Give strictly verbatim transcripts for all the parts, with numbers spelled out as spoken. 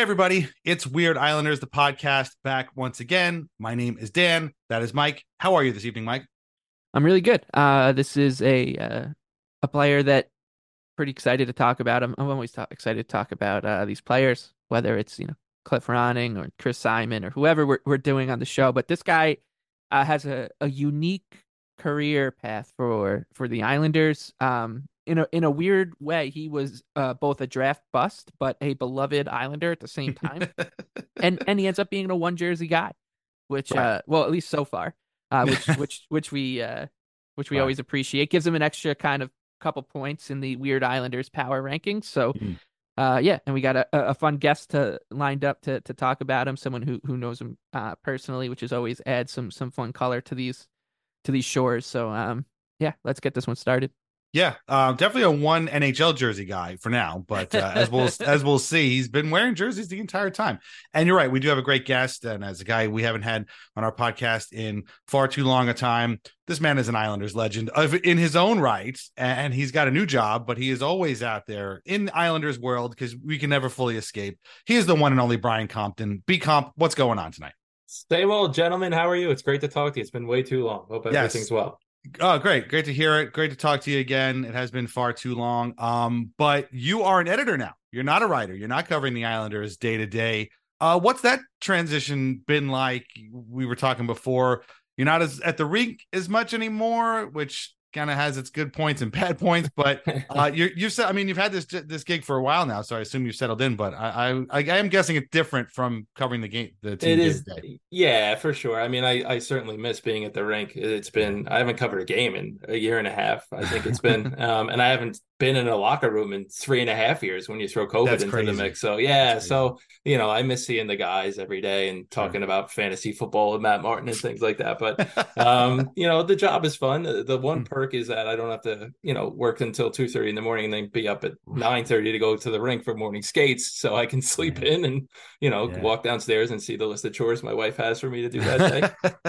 everybody, it's Weird Islanders, the podcast, back once again. My name is Dan. That is Mike. How are you this evening, Mike? I'm really good. Uh, this is a uh, a player that pretty excited to talk about. I'm, I'm always ta excited to talk about uh, these players, whether it's you know Cliff Ronning or Chris Simon or whoever we're we're doing on the show. But this guy uh, has a, a unique career path for for the Islanders. Um, in a in a weird way, he was uh, both a draft bust but a beloved Islander at the same time, and and he ends up being a one jersey guy, which Right. uh, well at least so far, uh, which which which we uh which we Right. always appreciate. Gives them an extra kind of couple points in the Weird Islanders power rankings. So, Mm. uh, yeah, and we got a, a fun guest to lined up to to talk about him. Someone who who knows him uh, personally, which is always adds some some fun color to these to these shores. So, um, yeah, let's get this one started. Yeah, uh, definitely a one N H L jersey guy for now, but uh, as we'll as we'll see, he's been wearing jerseys the entire time. And you're right, we do have a great guest, and as a guy we haven't had on our podcast in far too long a time, this man is an Islanders legend of in his own right, and he's got a new job, but he is always out there in the Islanders world because we can never fully escape. He is the one and only Brian Compton. B Comp, what's going on tonight? Same old, gentlemen. How are you? It's great to talk to you. It's been way too long. Hope Yes. everything's well. Oh, great. Great to hear it. Great to talk to you again. It has been far too long. Um, but you are an editor now. You're not a writer. You're not covering the Islanders day to day. Uh, what's that transition been like? We were talking before. You're not as at the rink as much anymore, which kind of has its good points and bad points. But uh, you you've said, I mean, you've had this this gig for a while now, so I assume you've settled in. But I I, I am guessing it's different from covering the game, the team It day to is, day. yeah, for sure. I mean, I, I certainly miss being at the rink. It's been, I haven't covered a game in a year and a half, I think it's been. Um, and I haven't been in a locker room in three and a half years when you throw COVID That's into the crazy. mix. So, That's yeah, crazy. so, you know, I miss seeing the guys every day and Sure. talking about fantasy football with Matt Martin and things like that. But, um, you know, the job is fun. The, the one perk is that I don't have to, you know, work until two thirty in the morning and then be up at nine thirty to go to the rink for morning skates. So I can sleep Yeah. in and, you know, Yeah. walk downstairs and see the list of chores my wife has for me to do that day.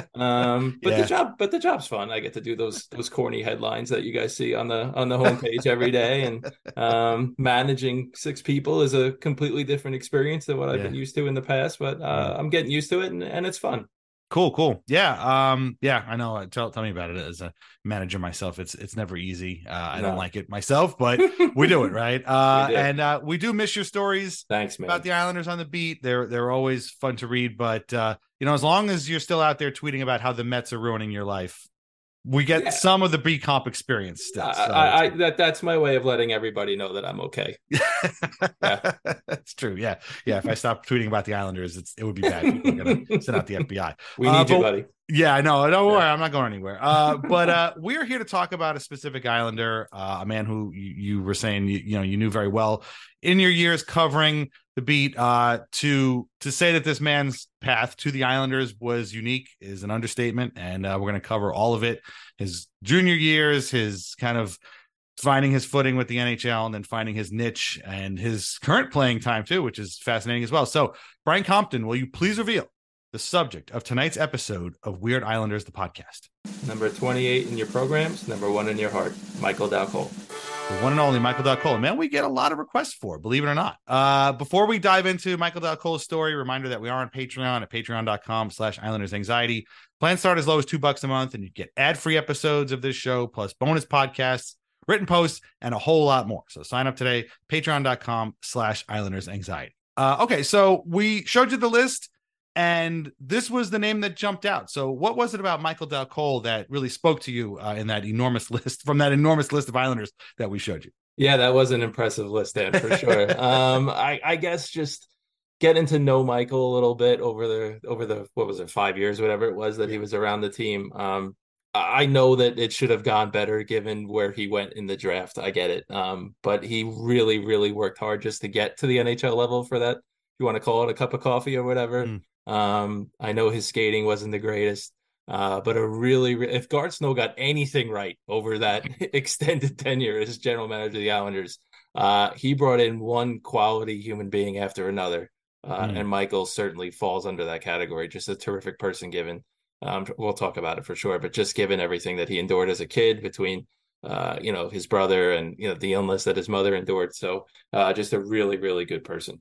Um, but the Yeah. job, but the job's fun. I get to do those those corny headlines that you guys see on the on the homepage every day, and um, managing six people is a completely different experience than what I've been Yeah. used to in the past. But Yeah. uh, I'm getting used to it, and, and it's fun. Cool, cool. Yeah. Um, yeah, I know. Tell tell me about it as a manager myself. It's it's never easy. Uh, I don't No, like it myself, but we do it, right? we Uh, do. and uh, we do miss your stories Thanks, about man. the Islanders on the beat. They're they're always fun to read, but uh, you know, as long as you're still out there tweeting about how the Mets are ruining your life, we get Yeah, some of the B comp experience I, still. So it's I, I that that's my way of letting everybody know that I'm okay. Yeah. That's true. Yeah. Yeah. If I stop tweeting about the Islanders, it's it would be bad. People are gonna send out the F B I. We Uh, need you, but buddy. yeah, I know. Don't worry, Yeah. I'm not going anywhere. Uh, but uh, we're here to talk about a specific Islander, uh, a man who you, you were saying you, you know you knew very well in your years covering the beat. Uh, to to say that this man's path to the Islanders was unique is an understatement, and uh, we're going to cover all of it. His junior years, his kind of finding his footing with the N H L, and then finding his niche and his current playing time too, which is fascinating as well. So, Brian Compton, will you please reveal the subject of tonight's episode of Weird Islanders, the podcast? Number twenty-eight in your programs, number one in your heart, Michael Dalcole. The one and only Michael Dalcole. Man, we get a lot of requests for, believe it or not. Uh, before we dive into Michael Dalcole's story, reminder that we are on Patreon at patreon.com slash Islanders Anxiety. Plans start as low as two bucks a month, and you get ad-free episodes of this show, plus bonus podcasts, written posts, and a whole lot more. So sign up today, patreon.com slash Islanders Anxiety. Uh, okay, so we showed you the list, and this was the name that jumped out. So what was it about Michael Dalcole that really spoke to you uh, in that enormous list, from that enormous list of Islanders that we showed you? Yeah, that was an impressive list, Dan, for sure. um, I, I guess just getting to know Michael a little bit over the over the what was it, five years, whatever it was that he was around the team. Um, I know that it should have gone better given where he went in the draft. I get it. Um, but he really, really worked hard just to get to the N H L level for that. If you want to call it a cup of coffee or whatever. Mm. Um, I know his skating wasn't the greatest. Uh, but a really, if Garth Snow got anything right over that extended tenure as general manager of the Islanders, uh, he brought in one quality human being after another. Uh, Mm. and Michael certainly falls under that category. Just a terrific person given. Um, we'll talk about it for sure, but just given everything that he endured as a kid between, uh, you know, his brother and, you know, the illness that his mother endured. So uh, just a really, really good person.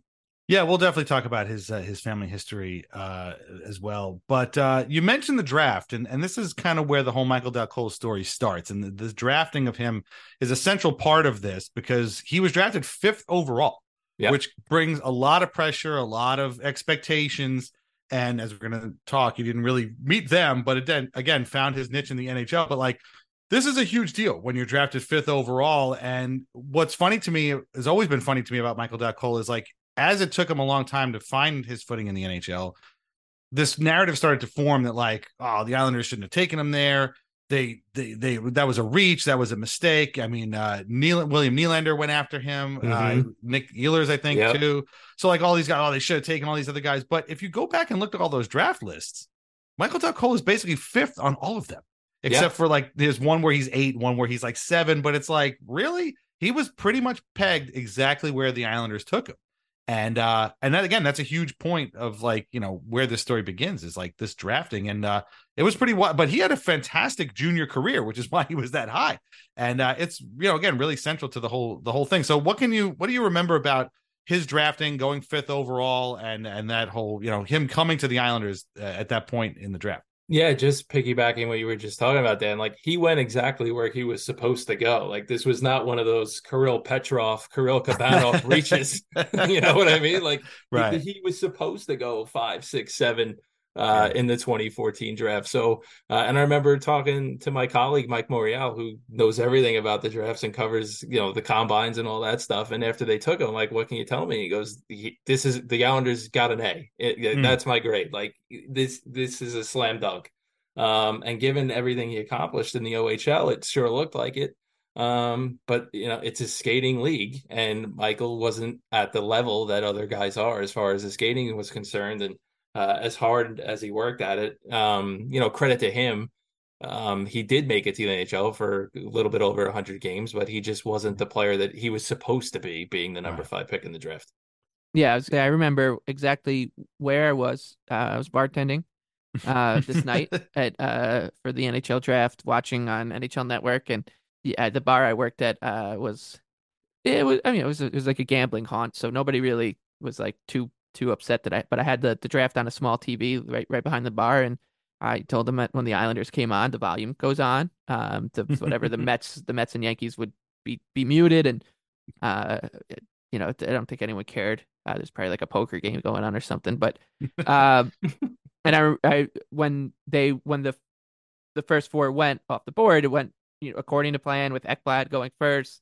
Yeah, we'll definitely talk about his uh, his family history uh, as well. But uh, you mentioned the draft, and, and this is kind of where the whole Michael Dal Colle story starts. And the, the drafting of him is a central part of this because he was drafted fifth overall, Yep. which brings a lot of pressure, a lot of expectations. And as we're going to talk, he didn't really meet them, but it then again found his niche in the N H L. But like, this is a huge deal when you're drafted fifth overall. And what's funny to me has always been funny to me about Michael Dal Colle is like, as it took him a long time to find his footing in the N H L, this narrative started to form that like, oh, the Islanders shouldn't have taken him there. They, they, they, that was a reach. That was a mistake. I mean, uh, Neil, William Nylander went after him. Mm-hmm. Uh, Nick Ehlers, I think, yep. too. So like all these guys, oh, they should have taken all these other guys. But if you go back and look at all those draft lists, Michael Dal Colle is basically fifth on all of them, except yep. for like there's one where he's eight, one where he's like seven. But it's like, really? He was pretty much pegged exactly where the Islanders took him. And uh and that again, that's a huge point of like, you know, where this story begins is like this drafting. And uh it was pretty wild, but he had a fantastic junior career, which is why he was that high. And uh it's, you know, again, really central to the whole the whole thing. So what can you what do you remember about his drafting, going fifth overall, and and that whole, you know, him coming to the Islanders uh, at that point in the draft? Yeah, just piggybacking what you were just talking about, Dan, like he went exactly where he was supposed to go. Like this was not one of those Kirill Petrov, Kirill Kabanov reaches. You know what I mean? Like right. he, he was supposed to go five, six, seven uh, yeah. in the twenty fourteen draft. So, uh, and I remember talking to my colleague, Mike Morial, who knows everything about the drafts and covers, you know, the combines and all that stuff. And after they took him, like, what can you tell me? He goes, this is the Islanders got an A. It, mm. That's my grade. Like this, this is a slam dunk. Um, and given everything he accomplished in the O H L, it sure looked like it. Um, but you know, it's a skating league, and Michael wasn't at the level that other guys are as far as the skating was concerned. And uh, as hard as he worked at it, um, you know, credit to him. Um, he did make it to the N H L for a little bit over one hundred games, but he just wasn't the player that he was supposed to be, being the number right. five pick in the draft. Yeah, I, was, I remember exactly where I was. Uh, I was bartending uh, this night at uh, for the N H L draft, watching on N H L Network, and yeah, the bar I worked at uh, was it was I mean it was it was like a gambling haunt, so nobody really was like too too upset that I but I had the, the draft on a small T V right right behind the bar, and I told them that when the Islanders came on, the volume goes on, um, to whatever the Mets the Mets and Yankees would be be muted, and uh, you know, I don't think anyone cared. Uh, there's probably like a poker game going on or something, but uh, and I, I when they when the the first four went off the board, it went, you know, according to plan, with Ekblad going first,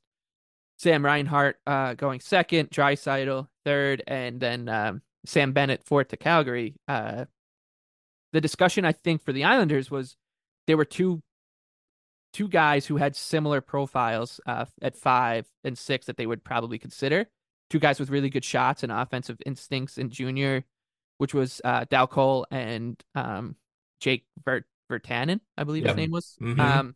Sam Reinhart uh, going second, Draisaitl third, and then um, Sam Bennett fourth to Calgary. Uh, the discussion, I think, for the Islanders was there were two two guys who had similar profiles uh, at five and six that they would probably consider. Two guys with really good shots and offensive instincts in junior, which was uh, Dal Colle and um, Jake Vert- Virtanen, I believe yep. his name was. Mm-hmm. Um,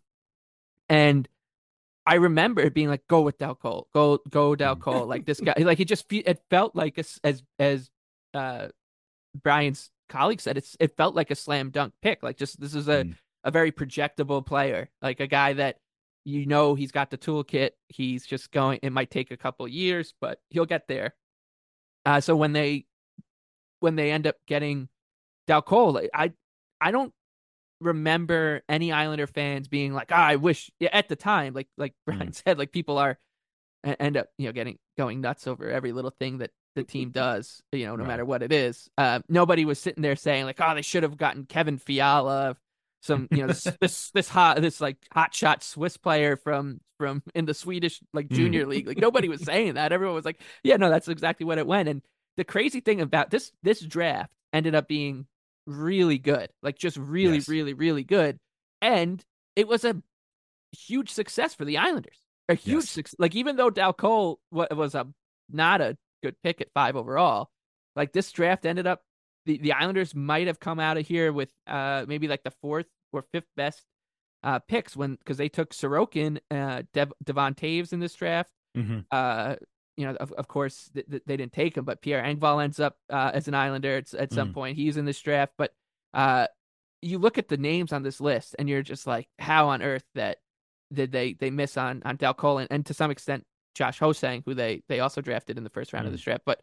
and I remember it being like, go with Dal Colle, go go Dal Colle. Like this guy, like it just it felt like a, as as uh, Brian's colleague said, it's it felt like a slam dunk pick. Like just this is a mm. a very projectable player, like a guy that, you know, he's got the toolkit. He's just going. It might take a couple years, but he'll get there. Uh, so when they when they end up getting Dal Colle, I I don't remember any Islander fans being like, oh, I wish yeah, at the time, like like Brian mm. said, like people are end up, you know, getting going nuts over every little thing that the team does, you know, no right. matter what it is. Uh, nobody was sitting there saying like, oh, they should have gotten Kevin Fiala, some, you know, this, this this hot this like hot shot Swiss player from from in the Swedish like junior mm. league. Like nobody was saying that. Everyone was like, yeah, no, that's exactly what it went. And the crazy thing about this this draft ended up being really good, like just really, yes. really, really good. And it was a huge success for the Islanders. A huge yes. success. Like even though Dal Colle was a not a good pick at five overall, like this draft ended up, the, the Islanders might have come out of here with uh maybe like the fourth or fifth best uh picks, when because they took Sorokin, uh Dev, Devon Taves in this draft. Mm-hmm. Uh, you know, of, of course th- th- they didn't take him, but Pierre Engvall ends up uh, as an Islander at, at some mm. point. He's in this draft, but uh, you look at the names on this list, and you're just like, how on earth that did they they miss on on Dal Colle and, and to some extent Josh Ho-Sang, who they they also drafted in the first round mm. of this draft. But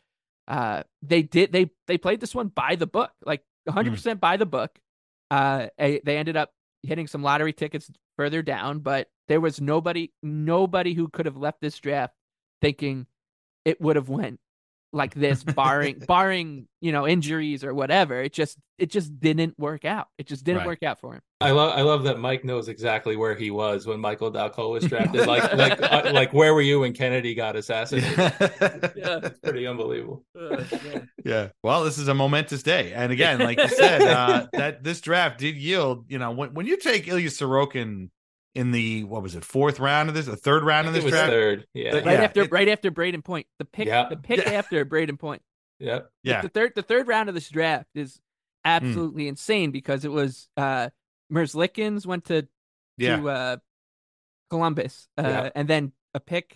uh, they did they they played this one by the book, like one hundred percent by the book. Uh, they ended up hitting some lottery tickets further down, but there was nobody nobody who could have left this draft thinking it would have went like this, barring barring you know injuries or whatever. It just it just didn't work out. It just didn't Right. work out for him. I love I love that Mike knows exactly where he was when Michael Dal Colle was drafted. Like like uh, like where were you when Kennedy got assassinated? Yeah. It's pretty unbelievable. Uh, yeah. Yeah. Well, this is a momentous day. And again, like you said, uh, that this draft did yield, you know, when, when you take Ilya Sorokin in the, what was it, fourth round of this, the third round I of think this it was draft? third. Yeah. Right Yeah, after it- right after Braden Point, the pick Yeah. the pick Yeah. after Braden Point. Yep. Yeah. The third the third round of this draft is absolutely insane because it was uh Merzlikins went to Yeah. to uh Columbus, uh, Yeah. and then a pick,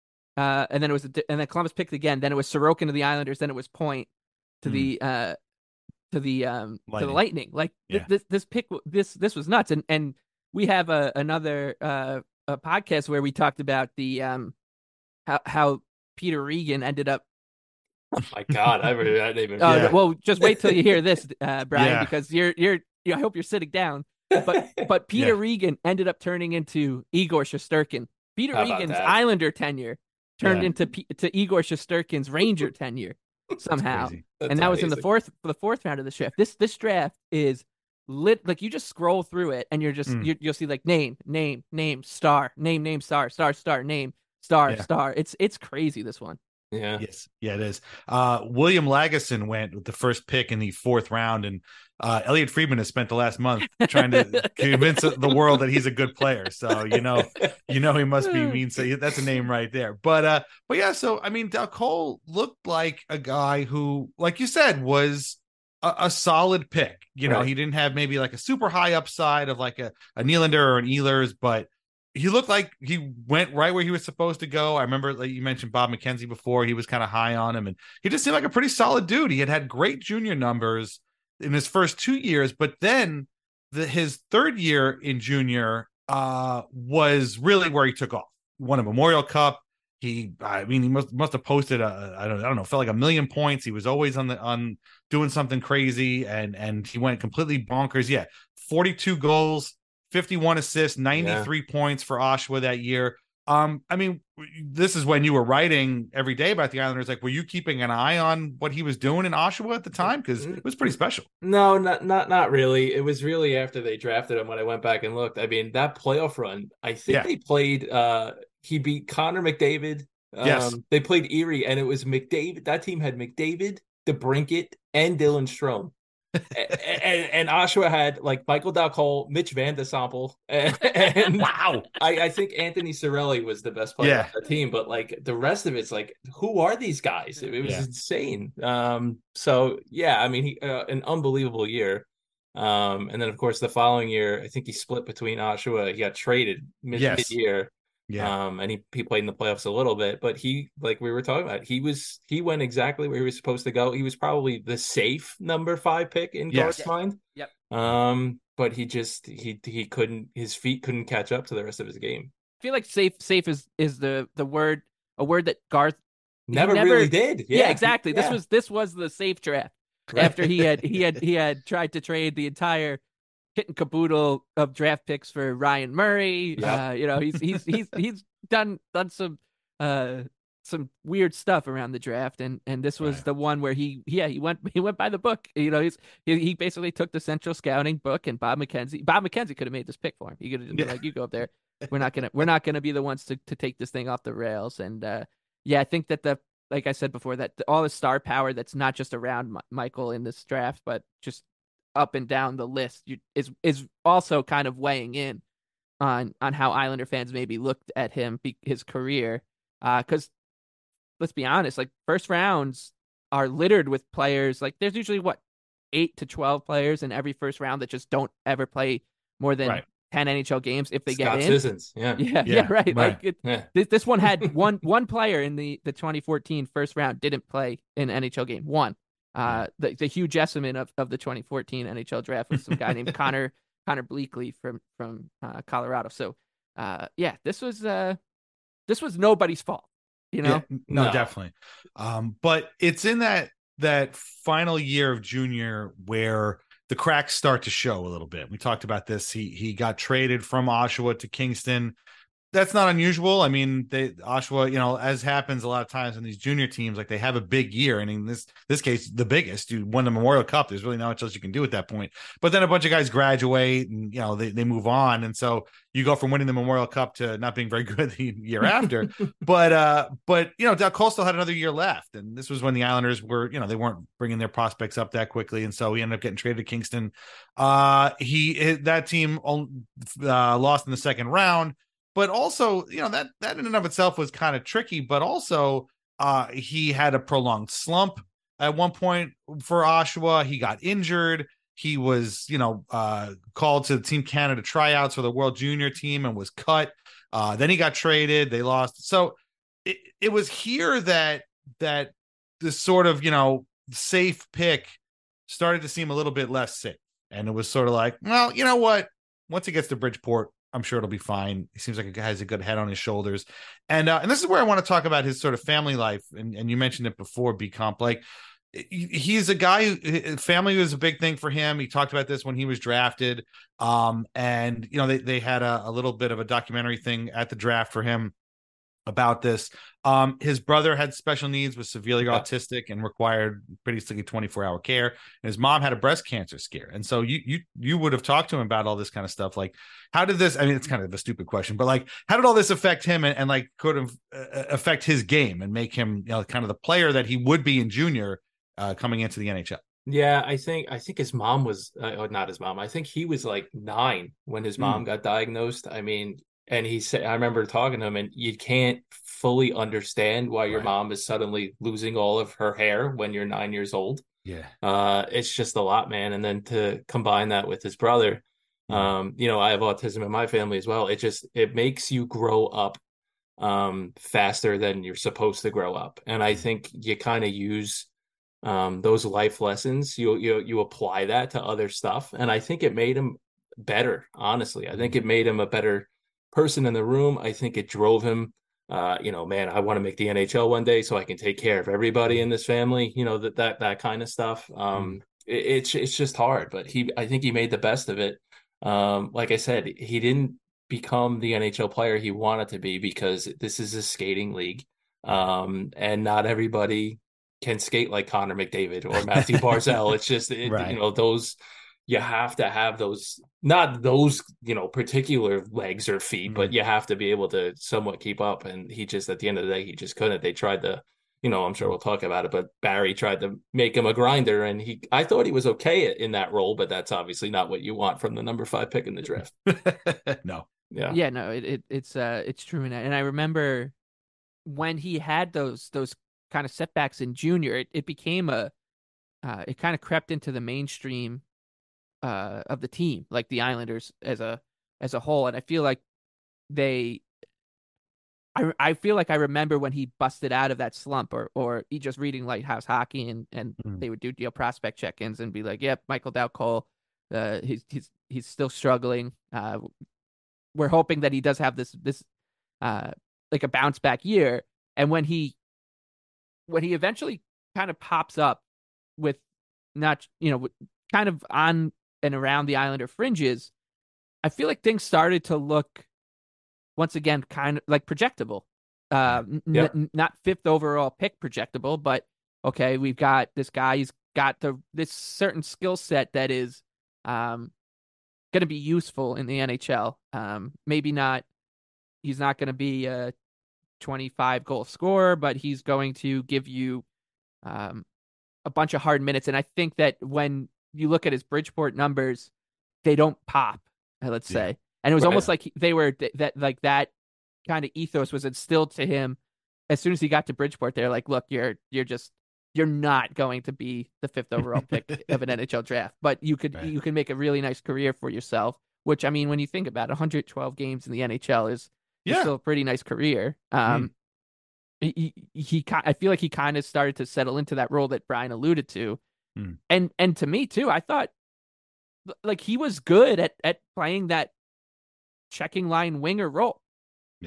uh, and then it was a, di- and then Columbus picked again. Then it was Sorokin to the Islanders. Then it was Point to Hmm. the uh to the um to the Lightning. Lightning. Like th- Yeah. this this pick w- this this was nuts. And and we have a another uh a podcast where we talked about the um how how Peter Regan ended up. Oh my God, I really I didn't even. Uh, Yeah. Well, just wait till you hear this, uh, Brian, Yeah. because you're you're. You know, I hope you're sitting down. But but Peter Yeah. Regan ended up turning into Igor Shesterkin. Peter How about Regan's that? Islander tenure turned Yeah. into P- to Igor Shesterkin's Ranger tenure somehow, Crazy. That's and that was in the amazing. fourth the fourth round of the draft. This this draft is lit. Like you just scroll through it, and you're just Mm. you you'll see like name name name star name name star star star name star Yeah. star. It's it's crazy, this one. Yeah. Yes, yeah, it is. Uh, William Lagesson went with the first pick in the fourth round, and uh, Elliot Friedman has spent the last month trying to convince the world that he's a good player. So you know, you know, he must be mean. So that's a name right there. But uh, but yeah. So I mean, Dal Colle looked like a guy who, like you said, was a, a solid pick. You know, Right. he didn't have maybe like a super high upside of like a, a Nylander or an Ehlers, but he looked like he went right where he was supposed to go. I remember like you mentioned Bob McKenzie before. He was kind of high on him, and he just seemed like a pretty solid dude. He had had great junior numbers in his first two years, but then the, his third year in junior uh, was really where he took off. Won a Memorial Cup. He, I mean, he must must have posted a, I don't, I don't know, felt like a million points. He was always on the on doing something crazy, and and he went completely bonkers. Yeah, forty-two goals. fifty-one assists, ninety-three yeah. points for Oshawa that year. Um, I mean, this is when you were writing every day about the Islanders. Like, were you keeping an eye on what he was doing in Oshawa at the time? Because it was pretty special. No, not not not really. It was really after they drafted him when I went back and looked. I mean, that playoff run, I think yeah. they played. Uh, he beat Connor McDavid. Um, yes, they played Erie, and it was McDavid. That team had McDavid, DeBrincat, and Dylan Strome. and, and, and Oshawa had like Michael Dal Colle, Mitch Van de Sample, and, and wow, I, I think Anthony Cirelli was the best player yeah. on the team. But like the rest of it's like, who are these guys? It, it was yeah. insane. Um, so yeah, I mean, he uh, an unbelievable year. Um, and then of course the following year, I think he split between Oshawa. He got traded mid yes. year. Yeah. Um, and he, he played in the playoffs a little bit, but he, like we were talking about, he was, he went exactly where he was supposed to go. He was probably the safe number five pick in yes. Garth's mind. Yep. Um, but he just, he, he couldn't, his feet couldn't catch up to the rest of his game. I feel like safe, safe is, is the, the word, a word that Garth never, never really did. Yeah, yeah exactly. Yeah. This was, this was the safe draft right. after he had, he had, he had tried to trade the entire kit and caboodle of draft picks for Ryan Murray. Yep. Uh, you know, he's, he's, he's, he's done, done some, uh, some weird stuff around the draft. And, and this was right. the one where he, yeah, he went, he went by the book, you know, he's, he, he basically took the Central Scouting book, and Bob McKenzie, Bob McKenzie could have made this pick for him. He could have been yeah. like, you go up there. We're not going to, we're not going to be the ones to, to take this thing off the rails. And, uh, yeah, I think that the, like I said before, that all the star power that's not just around M- Michael in this draft, but just up and down the list you, is is also kind of weighing in on on how Islander fans maybe looked at him, be, his career. Because uh, let's be honest, like first rounds are littered with players. Like there's usually what eight to twelve players in every first round that just don't ever play more than right. ten N H L games if they Scott get in. Sissons. Yeah, yeah, yeah, yeah right. right. Like it, yeah. this this one had one one player in the the twenty fourteen first round didn't play in an N H L game. One. Uh, the, the Hugh Jessamine of, of the twenty fourteen N H L draft was some guy named Connor Connor Bleakley from from uh, Colorado. So, uh, yeah, this was uh, this was nobody's fault. you know? Yeah, no, No. definitely. Um, but it's in that that final year of junior where the cracks start to show a little bit. We talked about this. He he got traded from Oshawa to Kingston. That's not unusual. I mean, they Oshawa, you know, as happens a lot of times in these junior teams, like they have a big year, and in this this case, the biggest. You won the Memorial Cup. There's really not much else you can do at that point. But then a bunch of guys graduate, and you know they they move on, and so you go from winning the Memorial Cup to not being very good the year after. but uh, but you know, Dal Cole still had another year left, and this was when the Islanders were, you know, they weren't bringing their prospects up that quickly, and so he ended up getting traded to Kingston. Uh, he that team uh, lost in the second round. But also, you know, that that in and of itself was kind of tricky. But also, uh, he had a prolonged slump at one point for Oshawa. He got injured. He was, you know, uh, called to Team Canada tryouts for the World Junior team and was cut. Uh, then he got traded. They lost. So it, it was here that that this sort of, you know, safe pick started to seem a little bit less safe. And it was sort of like, well, you know what? Once he gets to Bridgeport, I'm sure it'll be fine. He seems like a guy has a good head on his shoulders. And uh, and this is where I want to talk about his sort of family life. And, and you mentioned it before, B-Comp. Like, he's a guy who, family was a big thing for him. He talked about this when he was drafted. Um, and, you know, they, they had a, a little bit of a documentary thing at the draft for him about this. Um, his brother had special needs, was severely yeah. autistic, and required basically twenty-four hour care. And his mom had a breast cancer scare. And so you you you would have talked to him about all this kind of stuff. Like, how did this? I mean, it's kind of a stupid question, but like, how did all this affect him and, and like could have uh, affect his game and make him, you know, kind of the player that he would be in junior uh, coming into the N H L? Yeah, I think I think his mom was uh, not his mom. I think he was like nine when his mom mm. got diagnosed. I mean. And he said, I remember talking to him, and you can't fully understand why your right. mom is suddenly losing all of her hair when you're nine years old. Yeah. Uh, it's just a lot, man. And then to combine that with his brother, mm. um, you know, I have autism in my family as well. It just, it makes you grow up um, faster than you're supposed to grow up. And I think you kind of use um, those life lessons, you, you, you apply that to other stuff. And I think it made him better, honestly. I think it made him a better person in the room. I think it drove him, uh, you know, man, I want to make the N H L one day so I can take care of everybody in this family, you know, that, that, that kind of stuff. Um, mm. it, it's, it's just hard, but he, I think he made the best of it. Um, like I said, he didn't become the N H L player he wanted to be because this is a skating league. Um, and not everybody can skate like Connor McDavid or Matthew Barzal. It's just, it, right. you know, those, you have to have those, not those, you know, particular legs or feet, mm-hmm. but you have to be able to somewhat keep up. And he just, at the end of the day, he just couldn't. They tried to, you know, I'm sure we'll talk about it, but Barry tried to make him a grinder, and he, I thought he was okay in that role, but that's obviously not what you want from the number five pick in the draft. no. Yeah. Yeah, no, it, it it's, uh, it's true. And I, and I remember when he had those, those kind of setbacks in junior, it, it became a, uh, it kind of crept into the mainstream Uh, of the team, like the Islanders as a as a whole, and I feel like they, I I feel like I remember when he busted out of that slump, or or he just reading Lighthouse Hockey, and and mm. they would do you know, prospect check-ins and be like, "Yep, yeah, Michael Dal Cole, uh, he's he's he's still struggling. Uh, we're hoping that he does have this this uh like a bounce back year." And when he when he eventually kind of pops up with not you know kind of on and around the Islander fringes, I feel like things started to look once again kind of like projectable. Uh, yeah. n- not fifth overall pick projectable, but okay, we've got this guy. He's got the this certain skill set that is um, going to be useful in the N H L. Um, maybe not. He's not going to be a twenty-five goal scorer, but he's going to give you um, a bunch of hard minutes. And I think that when you look at his Bridgeport numbers, they don't pop, let's say. Yeah. And it was right. almost like they were that like that kind of ethos was instilled to him as soon as he got to Bridgeport. They're like, look, you're you're just you're not going to be the fifth overall pick of an N H L draft, but you could right. you can make a really nice career for yourself. Which, I mean, when you think about it, one hundred twelve games in the N H L is, yeah. is still a pretty nice career. Um, mm. he, he, he I feel like he kind of started to settle into that role that Brian alluded to. Hmm. And and to me too, I thought like he was good at, at playing that checking line winger role. Yeah.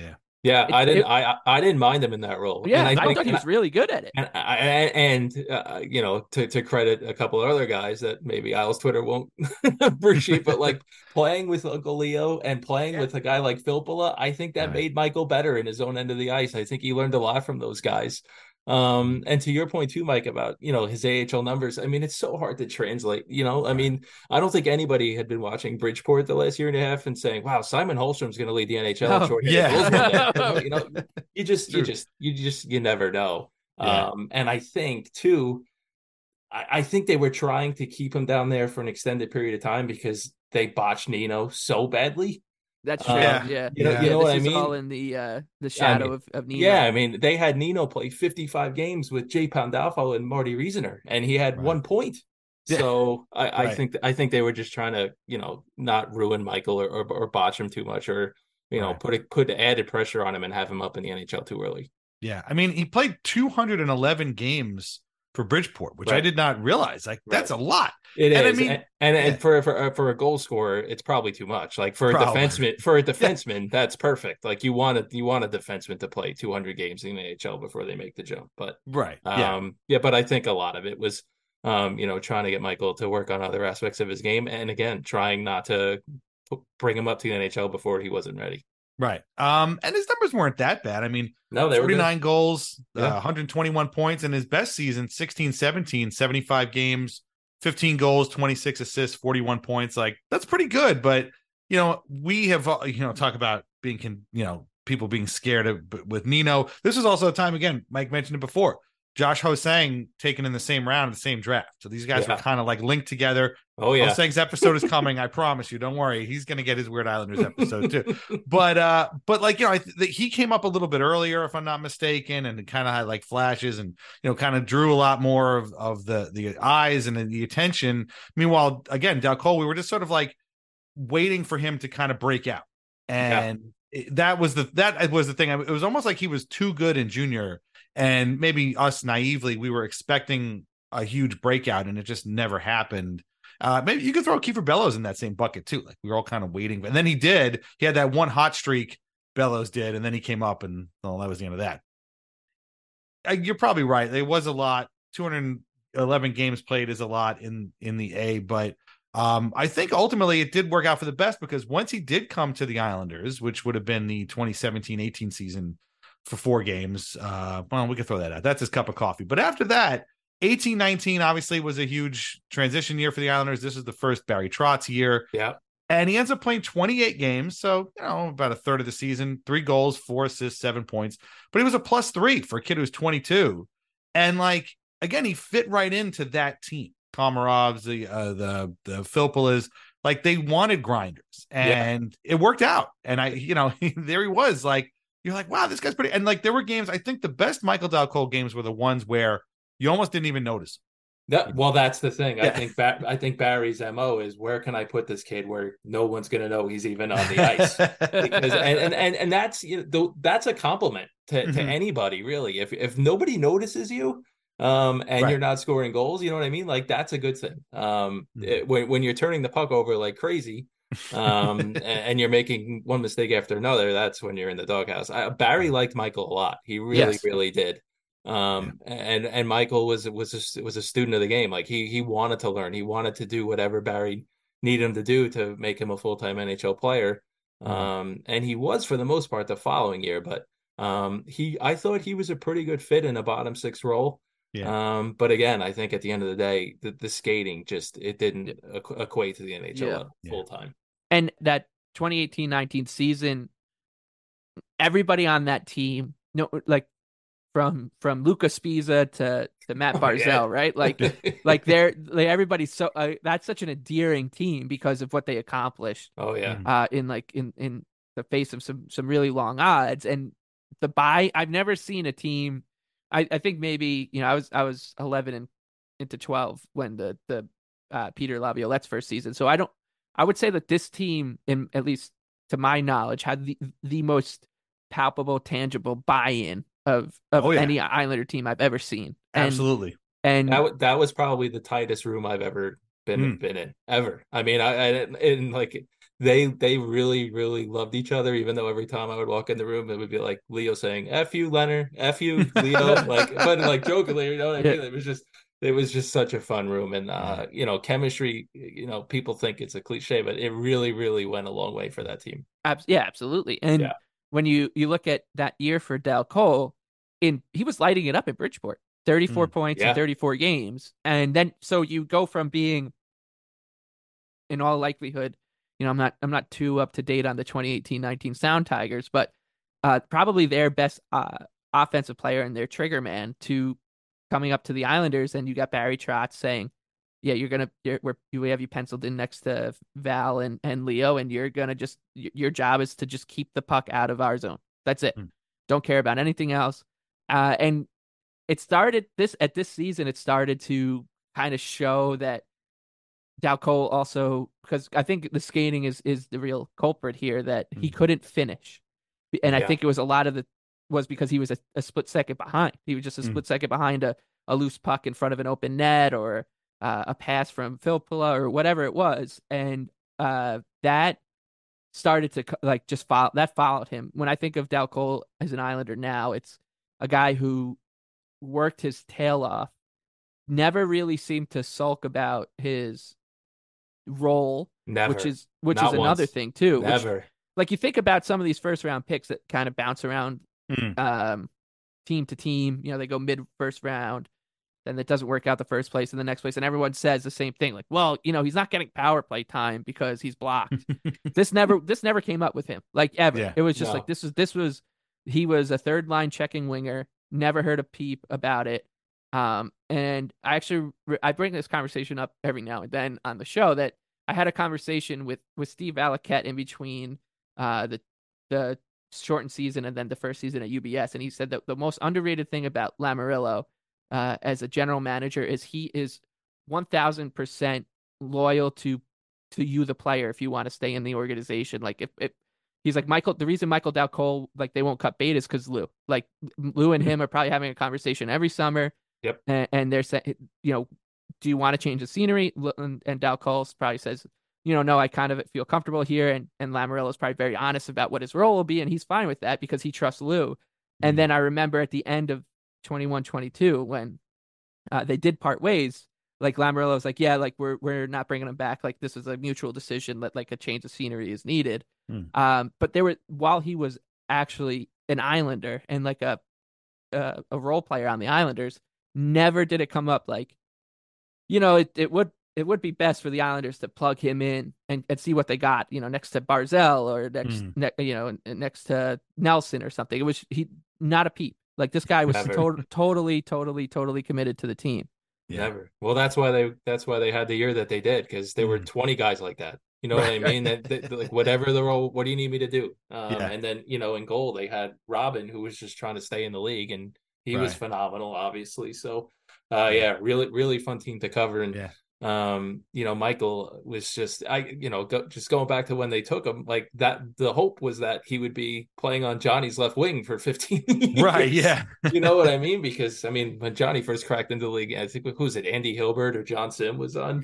Yeah, It, I didn't it, I I I didn't mind him in that role. And yeah, I I think thought he and was really good at it. And I, and uh, you know, to to credit a couple of other guys that maybe Isles Twitter won't appreciate, but like playing with Uncle Leo and playing Yeah. with a guy like Filppula, I think that Right. made Michael better in his own end of the ice. I think he learned a lot from those guys. Um, and to your point too, Mike, about you know his A H L numbers. I mean, it's so hard to translate. You know, I Right. mean, I don't think anybody had been watching Bridgeport the last year and a half and saying, "Wow, Simon Holmstrom's going to lead the N H L in Oh, shorthanded goals one day." yeah. You know, you just, you True. just, you just, you never know. Yeah. Um, and I think too, I, I think they were trying to keep him down there for an extended period of time because they botched Nino so badly. That's true. Yeah. Um, Yeah. you know, Yeah. you Yeah, know this what I is all mean? in the uh the I shadow mean, of, of yeah, Nino. I mean, they had Nino play fifty-five games with Jay Pandolfo and Marty Reasoner, and he had Right. one point. Yeah. So I, I Right. think I think they were just trying to, you know, not ruin Michael or, or, or botch him too much, or you know, Right. put it put added pressure on him and have him up in the N H L too early. Yeah. I mean, he played two hundred eleven games for Bridgeport, which I Right. did not realize. Like, that's a Right. lot. It And I is, mean, and and, yeah, and for for for a goal scorer, it's probably too much. Like for a probably. defenseman, for a Yeah. defenseman, that's perfect. Like you want a you want a defenseman to play two hundred games in the N H L before they make the jump. But Right. Yeah. um, yeah, but I think a lot of it was, um, you know, trying to get Michael to work on other aspects of his game, and again, trying not to p- bring him up to the N H L before he wasn't ready. Right. Um, and his numbers weren't that bad. I mean, No, they were good. forty-nine goals, uh, Yeah. one hundred twenty-one points, and his best season, sixteen seventeen, seventy-five games, fifteen goals, twenty-six assists, forty-one points. Like, that's pretty good. But, you know, we have, uh, you know, talk about being, con- you know, people being scared of with Nino. This is also a time, again, Mike mentioned it before. Josh Ho-Sang taken in the same round, the same draft. So these guys Yeah. were kind of like linked together. Oh yeah. Ho-Sang's episode is coming. I promise you. Don't worry. He's going to get his Weird Islanders episode too. But, uh, but like, you know, I th- he came up a little bit earlier, if I'm not mistaken, and kind of had like flashes and, you know, kind of drew a lot more of, of the, the eyes and the attention. Meanwhile, again, Dal Cole, we were just sort of like waiting for him to kind of break out. And yeah. it, that was the, that was the thing. It was almost like he was too good in junior. And maybe us naively, we were expecting a huge breakout, and it just never happened. Uh, maybe you could throw Kiefer Bellows in that same bucket too. Like we were all kind of waiting, and then he did. He had that one hot streak. Bellows did, and then he came up, and well, that was the end of that. Uh, you're probably right. There was a lot. two hundred eleven games played is a lot in in the A, but um, I think ultimately it did work out for the best because once he did come to the Islanders, which would have been the twenty seventeen eighteen season. For four games. Uh, well, we could throw that out. That's his cup of coffee. But after that, eighteen nineteen obviously was a huge transition year for the Islanders. This is the first Barry Trotz year. Yeah. And he ends up playing twenty-eight games. So, you know, about a third of the season, three goals, four assists, seven points. But he was a plus three for a kid who's twenty-two. And like, again, he fit right into that team. Komarovs, the, uh, the, the Filppulas, like they wanted grinders and yeah. it worked out. And I, you know, there he was like, you're like, wow, this guy's pretty. And like, there were games. I think the best Michael Dal Cole games were the ones where you almost didn't even notice. That, well, that's the thing. Yeah. I think ba- I think Barry's M O is where can I put this kid where no one's going to know he's even on the ice? Because and and and, and that's you know, that's a compliment to, mm-hmm. to anybody really. If if nobody notices you, um, and right. you're not scoring goals, you know what I mean? Like that's a good thing. Um, mm-hmm. it, when when you're turning the puck over like crazy. um and, and you're making one mistake after another, that's when you're in the doghouse. I, Barry liked Michael a lot. He really yes. really did. Um yeah. and and Michael was was a, was a student of the game. Like he he wanted to learn. He wanted to do whatever Barry needed him to do to make him a full-time N H L player. Mm-hmm. Um and he was for the most part the following year, but um he I thought he was a pretty good fit in a bottom six role. Yeah. Um, but again, I think at the end of the day, the, the skating just it didn't yeah. equ- equate to the N H L yeah. full time. And that twenty eighteen nineteen season, everybody on that team, no, like from from Luca Spiza to to Matt Barzal, oh, yeah. right? Like like they're like everybody's so uh, that's such an endearing team because of what they accomplished. Oh yeah, uh, in like in in the face of some some really long odds and the buy. I've never seen a team. I, I think maybe, you know, I was I was eleven and into twelve when the the uh, Peter Laviolette's first season. So I don't I would say that this team, in at least to my knowledge, had the the most palpable, tangible buy-in of of oh, yeah. any Islander team I've ever seen. And, Absolutely. And that w- that was probably the tightest room I've ever been mm. been in ever. I mean, I, I in like they they really really loved each other. Even though every time I would walk in the room, it would be like Leo saying "F you, Leonard," "F you, Leo," like but like jokingly, you know what I Yeah. mean? It was just it was just such a fun room, and uh, Yeah. you know, chemistry. You know, people think it's a cliche, but it really really went a long way for that team. Abs- yeah, absolutely. And Yeah. when you you look at that year for Dal Cole, in he was lighting it up in Bridgeport, thirty-four Mm. points in Yeah. thirty-four games, and then so you go from being, in all likelihood, you know, I'm not I'm not too up to date on the twenty eighteen nineteen Sound Tigers, but uh, probably their best uh, offensive player and their trigger man to coming up to the Islanders, and you got Barry Trotz saying, "Yeah, you're gonna you're, we're, we have you penciled in next to Val and and Leo, and you're gonna just y- your job is to just keep the puck out of our zone. That's it. Mm. Don't care about anything else." Uh, and it started this at this season. It started to kind of show that Dal Cole also, because I think the skating is is the real culprit here, that he Mm. couldn't finish, and I Yeah. think it was a lot of the was because he was a, a split second behind. He was just a Mm. split second behind a, a loose puck in front of an open net, or uh, a pass from Filppula or whatever it was, and uh, that started to co- like just follow that followed him. When I think of Dal Cole as an Islander now, it's a guy who worked his tail off, never really seemed to sulk about his role, Never. which is which is Not another once. thing too. Which, Never. like, you think about some of these first round picks that kind of bounce around Mm. um, team to team. You know, they go mid first round, then it doesn't work out the first place and the next place, and everyone says the same thing, like, well, you know, he's not getting power play time because he's blocked. This never this never came up with him, like, ever. Yeah. It was just No. like this was this was he was a third line checking winger. Never heard a peep about it. Um, and I actually I bring this conversation up every now and then on the show, that I had a conversation with with Steve Valiquette in between uh the the shortened season and then the first season at U B S, and he said that the most underrated thing about Lamoriello uh, as a general manager is he is one thousand percent loyal to to you, the player, if you want to stay in the organization. Like, if, if he's like Michael, the reason Michael Dal Cole, like, they won't cut bait is because Lou, like, Lou and him are probably having a conversation every summer. Yep. And, and they're saying, you know, do you want to change the scenery? And, and Dal Cole probably says, you know, no, I kind of feel comfortable here. And, and Lamoriello is probably very honest about what his role will be. And he's fine with that because he trusts Lou. And Mm. then I remember at the end of twenty-one twenty-two, when uh, they did part ways, like, Lamoriello was like, yeah, like, we're we're not bringing him back. Like, this is a mutual decision that, like, a change of scenery is needed. Mm. Um, but there were, while he was actually an Islander and like a a, a role player on the Islanders, never did it come up like, you know, it, it would it would be best for the Islanders to plug him in and, and see what they got, you know, next to Barzell or next, Mm. ne- you know, next to Nelson or something. It was he not a peep. Like, this guy was Never. to- totally, totally, totally committed to the team. Yeah. Never. Well, that's why they that's why they had the year that they did, because there were Mm. twenty guys like that. You know what I Right. mean? That, that like, whatever the role, what do you need me to do? Um, Yeah. And then, you know, in goal they had Robin, who was just trying to stay in the league, and he was Right. phenomenal, obviously. So, uh, yeah, really, really fun team to cover. And Yeah. um, you know, Michael was just, I, you know, go, just going back to when they took him, like that. The hope was that he would be playing on Johnny's left wing for fifteen years. Right. Yeah. You know what I mean? Because I mean, when Johnny first cracked into the league, I think, who was it? Andy Hilbert or John Sim was on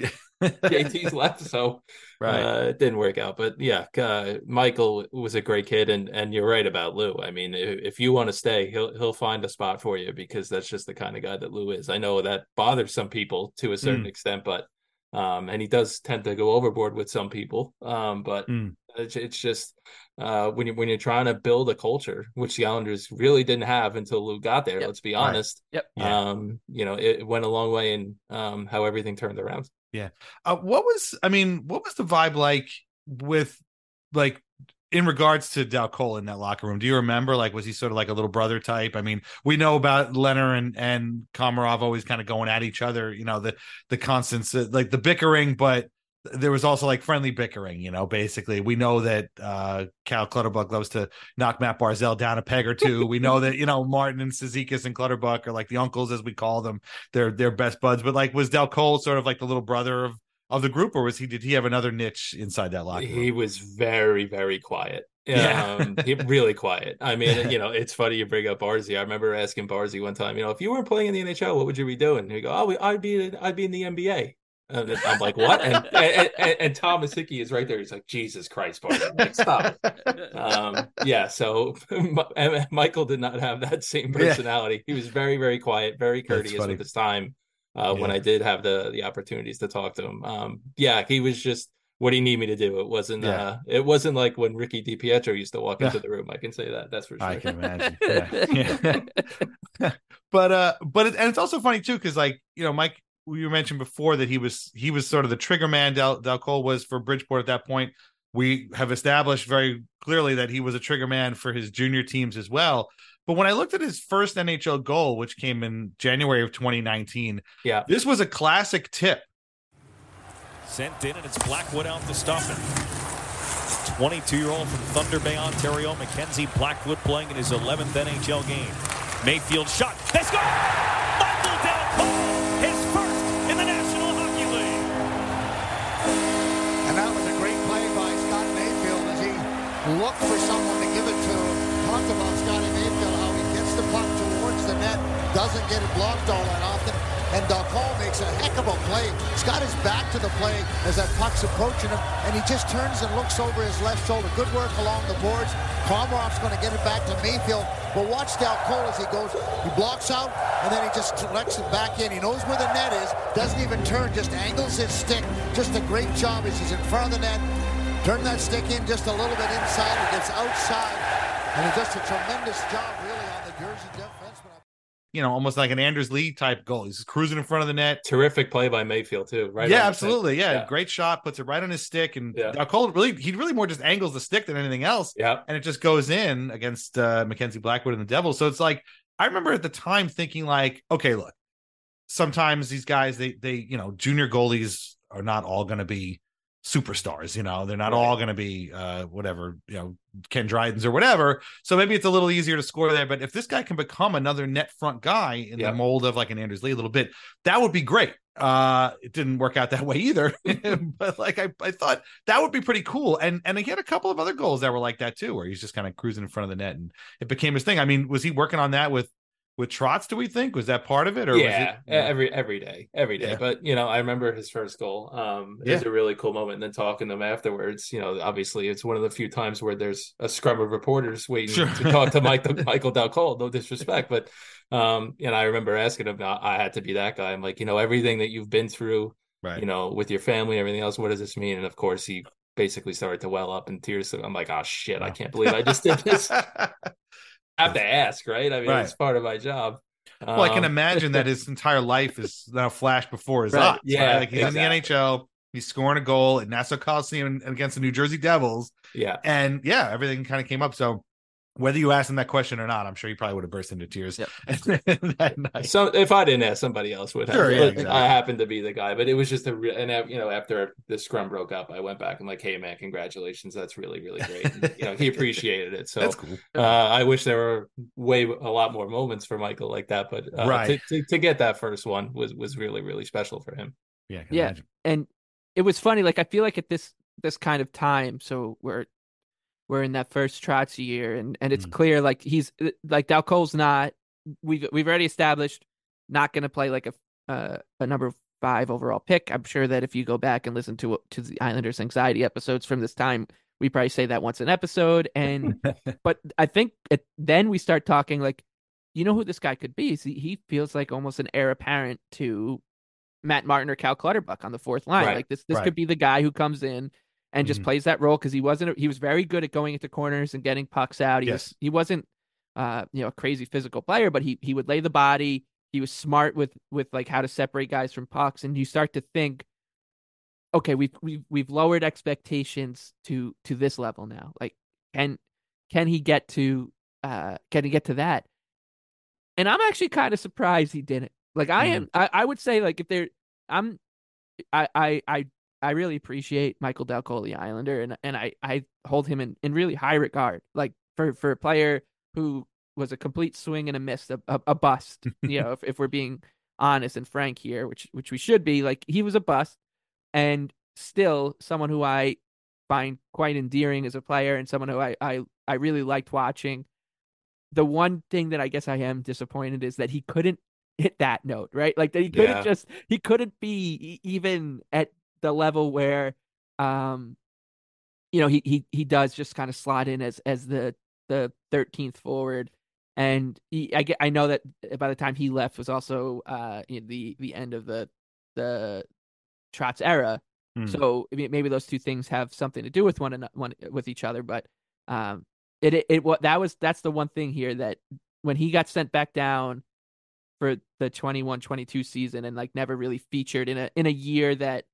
J T's left, so Right. uh, it didn't work out. But yeah, uh, Michael was a great kid, and and you're right about Lou. I mean, if, if you want to stay, he'll he'll find a spot for you, because that's just the kind of guy that Lou is. I know that bothers some people to a certain Mm. extent, but um, and he does tend to go overboard with some people. Um, but Mm. it's, it's just uh, when you when you're trying to build a culture, which the Islanders really didn't have until Lou got there. Yep. Let's be Right. honest. Yep. Yeah. Um, you know, it, it went a long way in um, how everything turned around. Yeah. Uh, what was, I mean, what was the vibe like with, like, in regards to Dal Cole in that locker room? Do you remember, like, was he sort of like a little brother type? I mean, we know about Leonard and, and Komarov always kind of going at each other, you know, the, the constants, uh, like the bickering, but there was also like friendly bickering, you know, basically. We know that uh, Cal Clutterbuck loves to knock Matt Barzell down a peg or two. We know that, you know, Martin and Cizikas and Clutterbuck are like the uncles, as we call them. They're, they're best buds. But, like, was Dal Cole sort of like the little brother of, of the group, or was he, did he have another niche inside that locker room? He was very, very quiet. Yeah. Um, he, really quiet. I mean, you know, it's funny you bring up Barzy. I remember asking Barzy one time, you know, if you weren't playing in the N H L, what would you be doing? And he go, oh, I'd be, I'd be in the N B A. And I'm like, what? And and, and, and Thomas Hickey is right there. He's like, Jesus Christ, Barton, like, stop it. Um, yeah, so Michael did not have that same personality. Yeah. He was very, very quiet, very courteous with his time uh, yeah. when I did have the the opportunities to talk to him. Um, yeah, he was just, what do you need me to do? It wasn't yeah. uh, it wasn't like when Ricky DiPietro used to walk yeah. into the room. I can say that. That's for sure. I can imagine. Yeah. yeah. but uh, but it, and it's also funny too, because like, you know, Mike, you mentioned before that he was he was sort of the trigger man. Dal, Dal Colle was for Bridgeport at that point. We have established very clearly that he was a trigger man for his junior teams as well. But when I looked at his first N H L goal, which came in January of twenty nineteen, yeah, this was a classic tip. Sent in, and it's Blackwood out to stop it. twenty-two-year-old from Thunder Bay, Ontario, Mackenzie Blackwood, playing in his eleventh N H L game. Mayfield shot. They score! Michael Dal Colle, his first in the National Hockey League. And that was a great play by Scott Mayfield as he looked for someone to give it to. Talked about Scotty Mayfield, how he gets the puck towards the net, doesn't get it blocked all that often. And Dal Colle makes a heck of a play. Scott is back to the play as that puck's approaching him, and he just turns and looks over his left shoulder. Good work along the boards. Komarov's going to get it back to Mayfield. But watch Dal Colle as he goes. He blocks out, and then he just collects it back in. He knows where the net is, doesn't even turn, just angles his stick. Just a great job as he's in front of the net. Turn that stick in just a little bit inside. He gets outside, and he does a tremendous job, really, on the Jersey defenseman. You know, almost like an Anders Lee type goal. He's cruising in front of the net. Terrific play by Mayfield too, right? Yeah, absolutely. Yeah. yeah, great shot. Puts it right on his stick, and yeah. Dal Colle really, he really more just angles the stick than anything else. Yeah, and it just goes in against uh, Mackenzie Blackwood and the Devils. So it's like, I remember at the time thinking like, okay, look, sometimes these guys, they they you know, junior goalies are not all going to be superstars. You know, they're not right. all going to be uh, whatever, you know, Ken Drydens or whatever. So maybe it's a little easier to score there. But if this guy can become another net front guy in yep. the mold of like an Anders Lee a little bit, that would be great. Uh, it didn't work out that way either. But like, I, I thought that would be pretty cool. And and he had a couple of other goals that were like that too, where he's just kind of cruising in front of the net, and it became his thing. I mean, was he working on that with with Trotz, do we think? Was that part of it? Or yeah, was it, every every day, every day. Yeah. But, you know, I remember his first goal. Um, it yeah. was a really cool moment. And then talking to him afterwards, you know, obviously it's one of the few times where there's a scrum of reporters waiting sure. to talk to Mike, Michael Dal Colle, no disrespect. But, um, and I remember asking him, I had to be that guy. I'm like, you know, everything that you've been through, right. you know, with your family and everything else, what does this mean? And of course, he basically started to well up in tears. I'm like, oh, shit, I can't believe I just did this. I have to ask, right? I mean, right. it's part of my job. Well, I can imagine that his entire life is now flashed before his right. eyes. Yeah, right? Like he's exactly. in the N H L. He's scoring a goal at Nassau Coliseum against the New Jersey Devils. Yeah, and yeah, everything kind of came up. So whether you asked him that question or not, I'm sure he probably would have burst into tears. Yep. that night. So if I didn't ask, somebody else would have. Sure, yeah, exactly. I happened to be the guy, but it was just a real. And you know, after the scrum broke up, I went back and like, hey man, congratulations, that's really really great. And, you know, he appreciated it. So that's cool. Uh, I wish there were way a lot more moments for Michael like that, but uh, right. to, to to get that first one was was really really special for him. Yeah, yeah, imagine. And it was funny. Like I feel like at this this kind of time, so we're. We're in that first Trotz year, and, and it's mm. clear like he's like Dal Colle's not. We've we've already established not going to play like a uh, a number five overall pick. I'm sure that if you go back and listen to to the Islanders anxiety episodes from this time, we probably say that once an episode. And but I think it, then we start talking like, you know who this guy could be? He, he feels like almost an heir apparent to Matt Martin or Cal Clutterbuck on the fourth line. Right. Like this this right. could be the guy who comes in and just mm-hmm. plays that role, because he wasn't he was very good at going into corners and getting pucks out. He yes. was he wasn't uh you know a crazy physical player, but he he would lay the body. He was smart with with like how to separate guys from pucks, and you start to think, okay, we've we've we've lowered expectations to to this level now. Like, can can he get to uh can he get to that? And I'm actually kind of surprised he didn't. Like I mm-hmm. am I, I would say like if there I'm I I I I really appreciate Michael Dal Colle, the Islander, and and I, I hold him in, in really high regard. Like for, for a player who was a complete swing and a miss, a, a, a bust. You know, if, if we're being honest and frank here, which which we should be, like he was a bust, and still someone who I find quite endearing as a player, and someone who I I, I really liked watching. The one thing that I guess I am disappointed is that he couldn't hit that note, right? Like that he couldn't Yeah. just he couldn't be e- even at the level where um you know he he he does just kind of slot in as as the the thirteenth forward. And he, I get, I know that by the time he left was also uh in the the end of the the Trotz era. Hmm. So I mean, maybe those two things have something to do with one another, one with each other. But um, it it, it what that was that's the one thing here that when he got sent back down for the twenty-one twenty-two season and like never really featured in a in a year that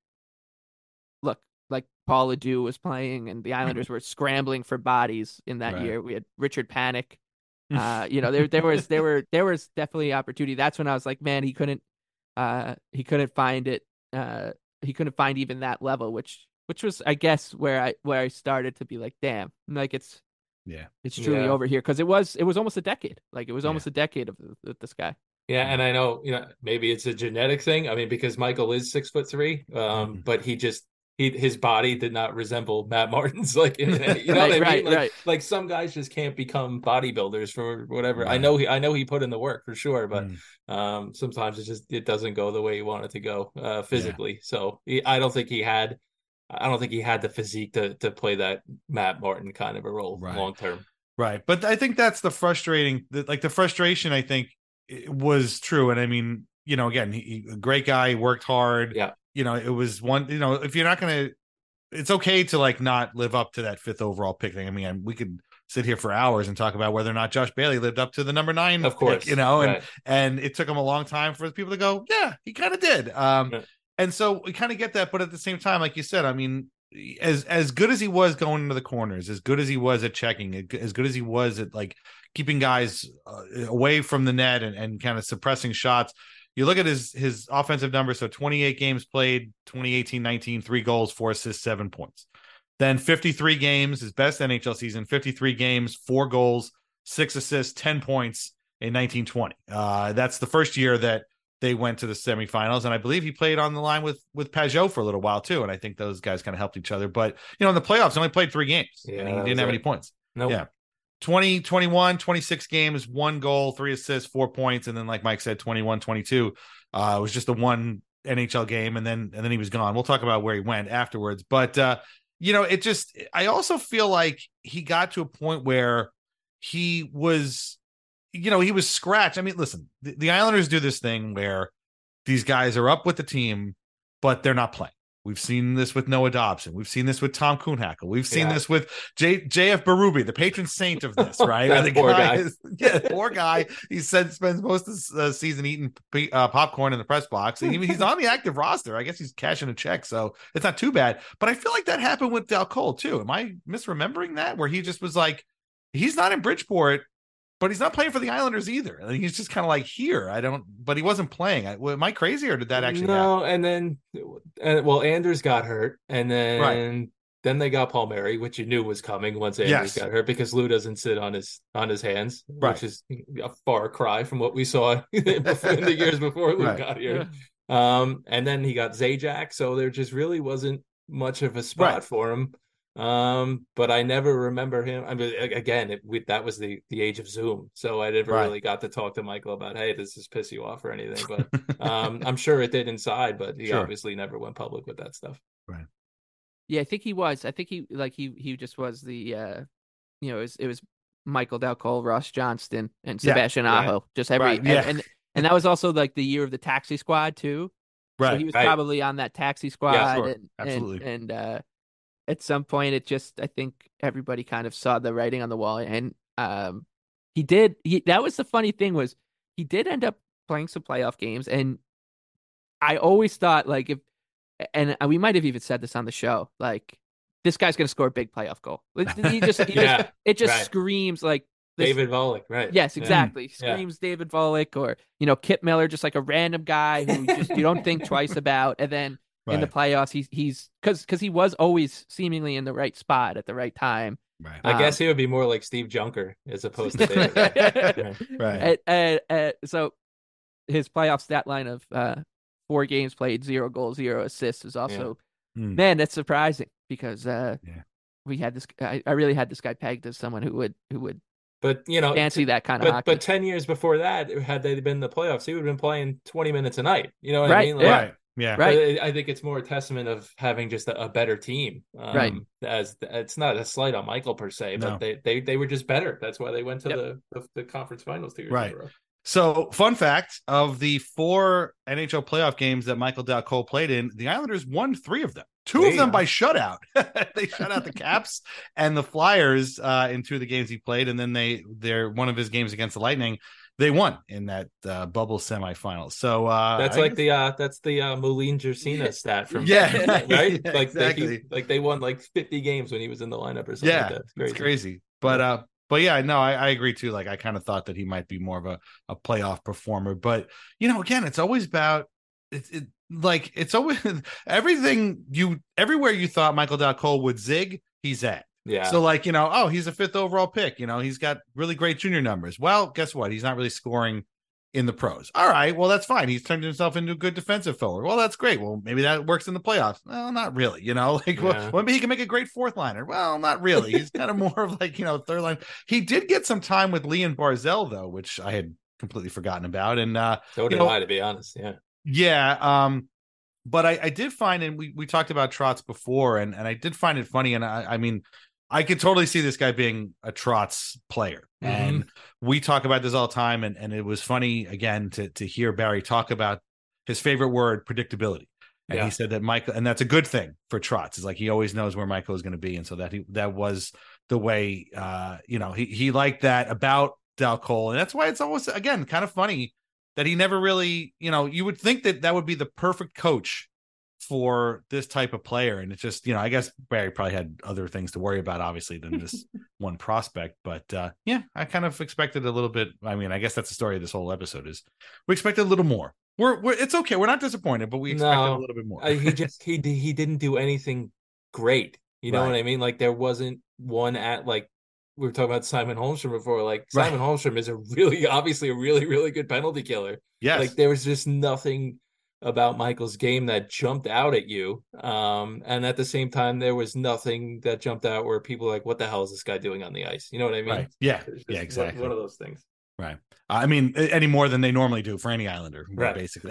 look like Paul Ledoux was playing and the Islanders were scrambling for bodies in that Right. year. We had Richard Panik. Uh, you know, there there was there were there was definitely opportunity. That's when I was like, man, he couldn't uh he couldn't find it. Uh, he couldn't find even that level, which which was I guess where I where I started to be like, damn, like it's Yeah. it's truly Yeah. over here because it was it was almost a decade. Like it was Yeah. almost a decade of, of this guy. Yeah, and I know, you know, maybe it's a genetic thing. I mean, because Michael is six foot three, um, Mhm. but he just he his body did not resemble Matt Martin's. Like, in any- you know Right, what I right, mean? Like, right. like some guys just can't become bodybuilders for whatever. I Right. know he I know he put in the work for sure, but Mm. um, sometimes it just it doesn't go the way you want it to go uh, physically. So he, I don't think he had I don't think he had the physique to to play that Matt Martin kind of a role Right. long term. Right. But I think that's the frustrating, the, like the frustration, I think it was true. And I mean, you know, again, he, he a great guy, worked hard. Yeah. You know, it was one, you know, if you're not going to, it's okay to like not live up to that fifth overall pick thing. I mean, we could sit here for hours and talk about whether or not Josh Bailey lived up to the number nine, Of course, pick, you know, and, right. and it took him a long time for people to go, yeah, he kind of did. Um, Yeah. And so we kind of get that. But at the same time, like you said, I mean, as as good as he was going into the corners, as good as he was at checking, as good as he was at like keeping guys uh, away from the net and, and kind of suppressing shots, you look at his his offensive numbers. So twenty-eight games played, twenty eighteen nineteen, three goals, four assists, seven points. Then fifty-three games, his best N H L season, fifty-three games, four goals, six assists, ten points in nineteen twenty. Uh, that's the first year that they went to the semifinals, and I believe he played on the line with with Pajot for a little while too. And I think those guys kind of helped each other. But you know, in the playoffs, he only played three games. Yeah, and he that didn't was have it. any points. Nope. Yeah, twenty, twenty-one, twenty-six games, one goal, three assists, four points, and then like Mike said, twenty-one, twenty-two. Uh, it was just the one N H L game, and then and then he was gone. We'll talk about where he went afterwards. But uh, you know, it just I also feel like he got to a point where he was, you know, he was scratched. I mean, listen, the, the Islanders do this thing where these guys are up with the team, but they're not playing. We've seen this with Noah Dobson. We've seen this with Tom Kuhnhackl. We've seen Yeah. this with J, JF Berube, the patron saint of this, right? That the poor guy. Is, yeah, poor guy. He said spends most of the uh, season eating uh, popcorn in the press box. And he, he's on the active roster. I guess he's cashing a check, so it's not too bad. But I feel like that happened with Dal Cole too. Am I misremembering that? Where he just was like, he's not in Bridgeport, but he's not playing for the Islanders either. I think he's just kind of like here. I don't, but he wasn't playing. I, am I crazy or did that actually no? happen? And then, uh, well, Anders got hurt, and then Right. then they got Palmieri, which you knew was coming once Anders Yes. got hurt because Lou doesn't sit on his on his hands, Right. which is a far cry from what we saw in the years before Lou Right. got here. Um, and then he got Zajac, so there just really wasn't much of a spot Right. for him. Um, but I never remember him. I mean, again, it, we, that was the the age of Zoom, so I never Right. really got to talk to Michael about, hey, does this piss you off or anything? But um, I'm sure it did inside, but he Sure. obviously never went public with that stuff. Yeah, I think he was. I think he like he he just was the uh you know, it was, it was Michael Dal Cole, Ross Johnston, and Yeah, Sebastian right. Aho. Just every Right, yeah. and and that was also like the year of the taxi squad too. So Right. he was right. probably on that taxi squad sure. and, Absolutely. and and uh at some point it just I think everybody kind of saw the writing on the wall and um he did he, that was the funny thing was he did end up playing some playoff games and I always thought like if and we might have even said this on the show like this guy's going to score a big playoff goal. He just, he Yeah, just it just right. screams like this, David Volek, right? yes, Yeah. exactly. Yeah. Screams David Volek or, you know, Kip Miller, just like a random guy who just you don't think twice about. And then in the Right. playoffs, he's he's because because he was always seemingly in the right spot at the right time. Right. I Um, guess he would be more like Steve Junker as opposed to David Volek. Right. Right. And, and, and so his playoff stat line of uh, four games played, zero goals, zero assists is also Hmm. man, that's surprising because uh, Yeah. we had this. I, I really had this guy pegged as someone who would who would But you know, Fancy that kind of but hockey. but ten years before that, had they been in the playoffs, he would have been playing twenty minutes a night. You know what Right, I mean? Like, yeah. Right. Yeah. Right. I think it's more a testament of having just a, a better team. Um, Right. As it's not a slight on Michael per se, No. but they, they they were just better. That's why they went to Yep. the, the the conference finals two years Right. in a row. So, fun fact, of the four N H L playoff games that Michael Dal Colle played in, the Islanders won three of them. Two There of you them go. by shutout. They shut out the Caps and the Flyers uh, in two of the games he played, and then they they're one of his games against the Lightning. They won in that uh, bubble semifinals. So uh, That's I like guess- the uh that's the uh Moulin Jersina stat from Yeah, right? yeah, Like exactly. they like they won like fifty games when he was in the lineup or something yeah, like that. It's it's crazy. crazy. But uh, but yeah, no, I, I agree too. Like I kind of thought that he might be more of a, a playoff performer. But you know, again, it's always about it's it, like it's always everything you everywhere you thought Michael Dal Colle would zig, he's at. Yeah. So like, you know, oh, he's a fifth overall pick. You know, he's got really great junior numbers. Well, guess what? He's not really scoring in the pros. All right, well, that's fine. He's turned himself into a good defensive forward. Well, that's great. Well, maybe that works in the playoffs. Well, not really. You know, like Yeah. well, maybe he can make a great fourth liner. Well, not really. He's kind of more of like, you know, third line. He did get some time with Leon Barzell though, which I had completely forgotten about. And uh, so did you know, I, to be honest. Yeah. yeah. Um, but I, I did find, and we we talked about Trotz before, and and I did find it funny. And I, I mean, I could totally see this guy being a Trotz player. Mhm. And we talk about this all the time. And, and it was funny, again, to, to hear Barry talk about his favorite word, predictability. And Yeah. he said that Michael, and that's a good thing for Trotz. It's like he always knows where Michael is going to be. And so that he that was the way, uh, you know, he, he liked that about Dal Colle. And that's why it's always, again, kind of funny that he never really, you know, you would think that that would be the perfect coach for this type of player. And it's just, you know, I guess Barry probably had other things to worry about, obviously, than this one prospect. But uh, yeah, I kind of expected a little bit. I mean, I guess that's the story of this whole episode is we expected a little more. We're, we're it's okay. We're not disappointed, but we expected No, a little bit more. Uh, he just he di- he didn't do anything great. You know Right. what I mean? Like there wasn't one at like we were talking about Simon Holmstrom before. Like Right. Simon Holmstrom is a really obviously a really really good penalty killer. Yes. Like there was just nothing about Michael's game that jumped out at you. Um, and at the same time, there was nothing that jumped out where people were like, what the hell is this guy doing on the ice? You know what I mean? Right. Yeah. It's just Yeah, one- exactly. One of those things. Right. I mean, any more than they normally do for any Islander, Right. basically.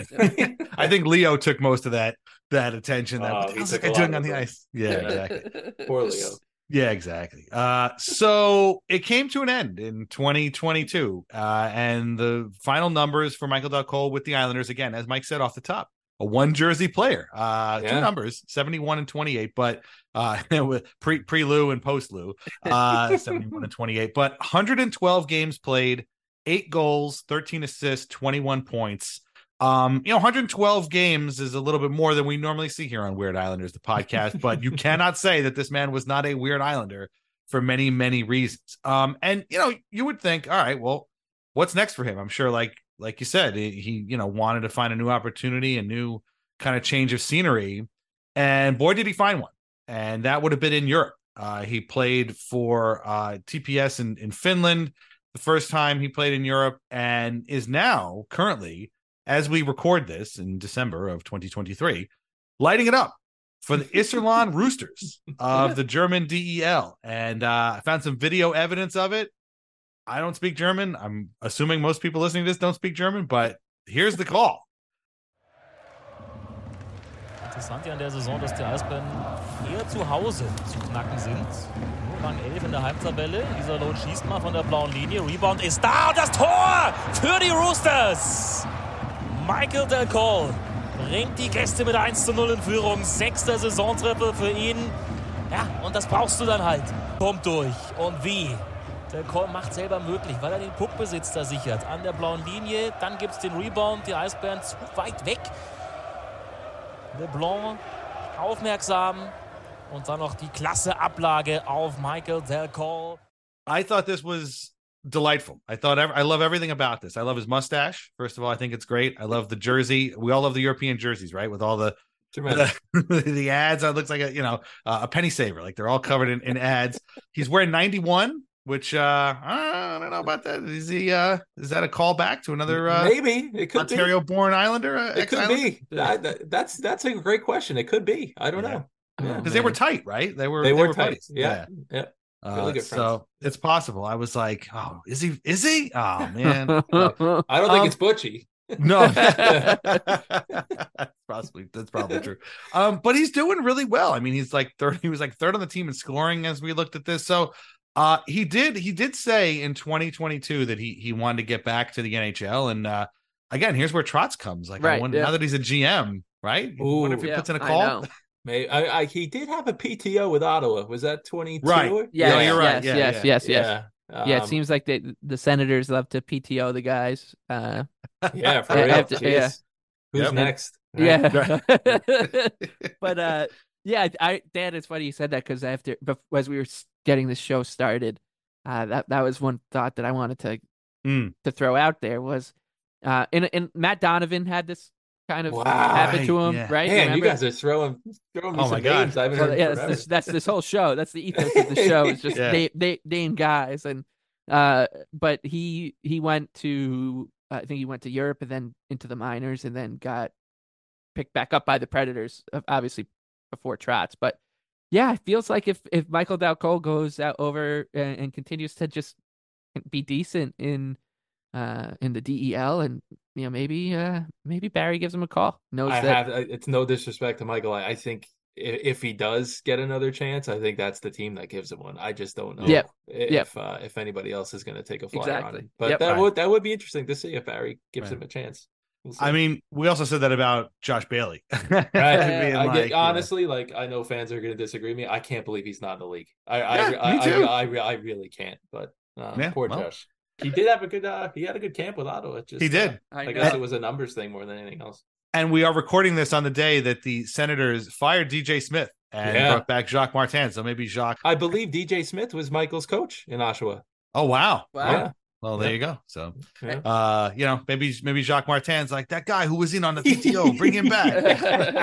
I think Leo took most of that that attention. That Oh, what the he hell's this took a guy lot doing of on the it. ice? Yeah, exactly. Poor Leo. Yeah, exactly. Uh, so it came to an end in twenty twenty-two, uh, and the final numbers for Michael Dal Colle with the Islanders, again, as Mike said off the top, a one jersey player, uh, Yeah. two numbers, seventy-one and twenty-eight, but uh, with pre pre Lou and post Lou, uh, seventy-one and twenty-eight, but one hundred twelve games played, eight goals, thirteen assists, twenty-one points. Um, you know, one hundred twelve games is a little bit more than we normally see here on Weird Islanders, the podcast, but you cannot say that this man was not a Weird Islander for many, many reasons. Um, and you know, you would think, all right, well, what's next for him? I'm sure, like, like you said, he, he you know, wanted to find a new opportunity, a new kind of change of scenery, and boy, did he find one. And that would have been in Europe. Uh, he played for uh, T P S in, in Finland the first time he played in Europe, and is now currently, as we record this in December of twenty twenty-three, lighting it up for the Iserlohn Roosters of the German D E L. And uh, I found some video evidence of it. I don't speak German. I'm assuming most people listening to this don't speak German, but here's the call. Interessant ja an der Saison, dass die Eisbären eher zu Hause zu knacken sind. Nur Rang elf in der Heimtabelle. Iserlohn schießt mal von der blauen Linie. Rebound ist da und das Tor für die Roosters. Michael Dal Colle bringt die Gäste mit eins zu null in Führung. Sechster Saisontreffer für ihn. Ja, und das brauchst du dann halt. Kommt durch. Und wie? Dal Colle macht selber möglich, weil er den Puckbesitz da sichert. An der blauen Linie. Dann gibt es den Rebound. Die Eisbären zu weit weg. LeBlanc aufmerksam und dann noch die klasse Ablage auf Michael Dal Colle. I thought this was delightful. I thought ev- I love everything about this. I love his mustache. First of all, I think it's great. I love the jersey. We all love the European jerseys, right? With all the Tremendous. the, the ads. It looks like a you know uh, a penny saver. Like they're all covered in, in ads. He's wearing ninety-one, which uh, I don't know about that. Is he? Uh, is that a callback to another uh, Maybe it could Ontario-born Islander? Uh, be. It could ex-Islander? be. That, that- that's that's a great question. It could be. I don't Yeah. know. Because Oh, they were man. tight, right? They were. They were tight. buddies. Yeah. Yeah. Uh, Really good friends. so it's possible. I was like, oh, is he? Is he? Oh man. I don't think Um, it's Butchie. No, that's possibly that's probably true. Um, but he's doing really well. I mean, he's like third. He was like third on the team in scoring as we looked at this. So, uh, he did he did say in twenty twenty-two that he he wanted to get back to the N H L. And uh, again, here's where Trotz comes. Like, Right, I wonder yeah. now that he's a G M, right? I Ooh, wonder if he yeah, puts in a I call. know. Maybe I, I he did have a P T O with Ottawa. Was that twenty-two? Right. Yes, No, you're right. yes, Yeah, yes, yeah. yes, yes. Yeah. Yeah, it Um, seems like they, the Senators love to P T O the guys. Uh, Yeah, for I real. have to- Jeez. yeah. Who's Yep. next? Right? yeah. But uh, yeah, I Dan, it's funny you said that because after bef- as we were s- getting this show started, uh, that that was one thought that I wanted to Mm. to throw out there was, uh, and and Matt Donovan had this kind of Wow. happen to him, Yeah. right? Man, Remember? you guys are throwing throwing me Oh some my God. names I haven't Well, heard yeah, in that's forever. this, that's this whole show. That's the ethos of the show. It's just Yeah. name, name, name guys, and uh, but he he went to I think he went to Europe and then into the minors and then got picked back up by the Predators, uh, obviously before Trotz. But yeah, it feels like if if Michael Dal Colle goes out over and, and continues to just be decent in uh in the D E L, and you know maybe uh maybe Barry gives him a call. Knows I that have. It's no disrespect to Michael. I, I think if, if he does get another chance, I think that's the team that gives him one. I just don't know Yep. if Yep. uh, if anybody else is going to take a flyer Exactly. on him. But Yep. that Right. would that would be interesting to see if Barry gives Right. him a chance. We'll see. I mean, we also said that about Josh Bailey. Right. Being I like, get, yeah. honestly, like I know fans are going to disagree with me. I can't believe he's not in the league. I I Yeah, I, me I, too. I, I, I really can't. But um, Yeah, poor well. Josh. He did have a good. Uh, he had a good camp with Ottawa. It Just, He did. uh, I I, know. guess it was a numbers thing more than anything else. And we are recording this on the day that the Senators fired D J Smith and Yeah. brought back Jacques Martin. So maybe Jacques. I believe D J Smith was Michael's coach in Oshawa. Oh wow! Wow. Yeah. Well, there Yeah. you go. So, Yeah. uh, you know, maybe maybe Jacques Martin's like that guy who was in on the P T O. Bring him back,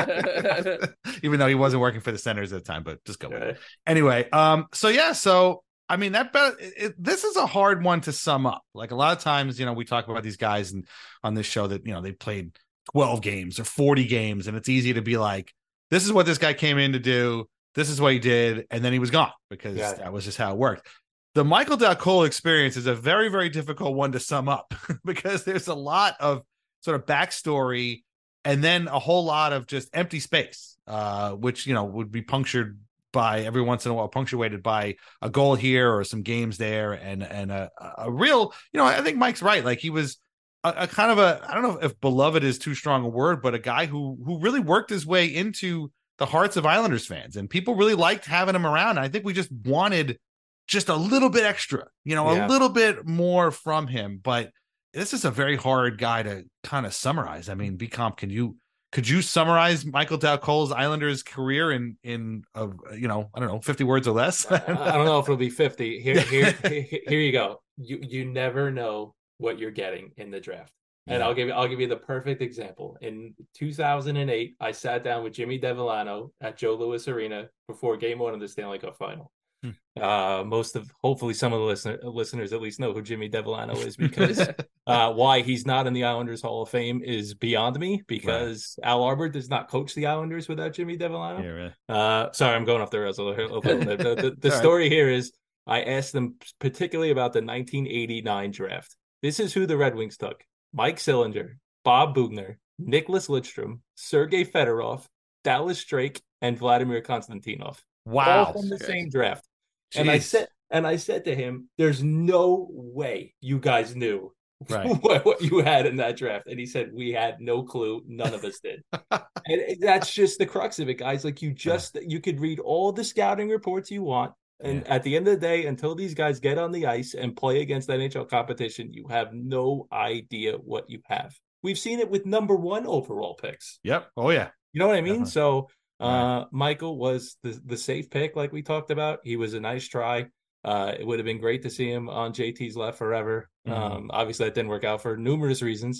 even though he wasn't working for the Senators at the time. But just go with it. Right. Anyway. Um. So yeah. So I mean, that bet it, this is a hard one to sum up. Like a lot of times, you know, we talk about these guys and on this show that you know they played twelve games or forty games, and it's easy to be like, this is what this guy came in to do. This is what he did, and then he was gone because Yeah. that was just how it worked. The Michael Dal Colle experience is a very, very difficult one to sum up because there's a lot of sort of backstory and then a whole lot of just empty space, uh, which, you know, would be punctured by every once in a while, punctuated by a goal here or some games there and, and a, a real, you know, I think Mike's right. Like he was a, a kind of a, I don't know if beloved is too strong a word, but a guy who, who really worked his way into the hearts of Islanders fans and people really liked having him around. I think we just wanted just a little bit extra, you know, Yeah. a little bit more from him. But this is a very hard guy to kind of summarize. I mean, B-Comp, can you could you summarize Michael Dal Colle's Islanders career in in uh, you know, I don't know, fifty words or less? I I don't know if it'll be fifty. Here, here, here, here you go. You you never know what you're getting in the draft. And Yeah. I'll give you I'll give you the perfect example. In two thousand eight, I sat down with Jimmy Devellano at Joe Louis Arena before Game One of the Stanley Cup Final. Hmm. Uh, most of hopefully some of the listener, listeners at least know who Jimmy Devellano is because uh, why he's not in the Islanders Hall of Fame is beyond me because Al Arbor does not coach the Islanders without Jimmy Devellano. Yeah, right. Uh, sorry, I'm going off the rails a little, a little bit. The, the, the All right. story here is I asked them particularly about the nineteen eighty-nine draft. This is who the Red Wings took: Mike Sillinger, Bob Bugner, Nicholas Lidstrom, Sergei Fedorov, Dallas Drake, and Vladimir Konstantinov. All Wow. from the Okay. same draft. And I Jeez. said, and I said to him, "There's no way you guys knew Right. what, what you had in that draft." And he said, "We had no clue. None of us did." And that's just the crux of it, guys. Like you just you could read all the scouting reports you want, and Yeah. at the end of the day, until these guys get on the ice and play against N H L competition, you have no idea what you have. We've seen it with number one overall picks. Yep. Oh yeah. You know what I mean? Definitely. So uh, Right. Michael was the the safe pick, like we talked about. He was a nice try. Uh, it would have been great to see him on J T's left forever. Mhm. Um, obviously, that didn't work out for numerous reasons.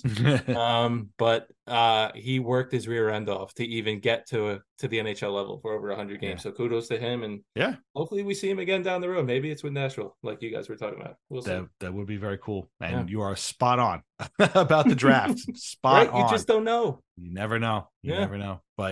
um, but uh, he worked his rear end off to even get to a, to the N H L level for over one hundred games. Yeah. So kudos to him, and Yeah. hopefully we see him again down the road. Maybe it's with Nashville, like you guys were talking about. We'll see. That that would be very cool. And Yeah. you are spot on about the draft. Spot Right? on. You just don't know. You never know. You Yeah. never know. But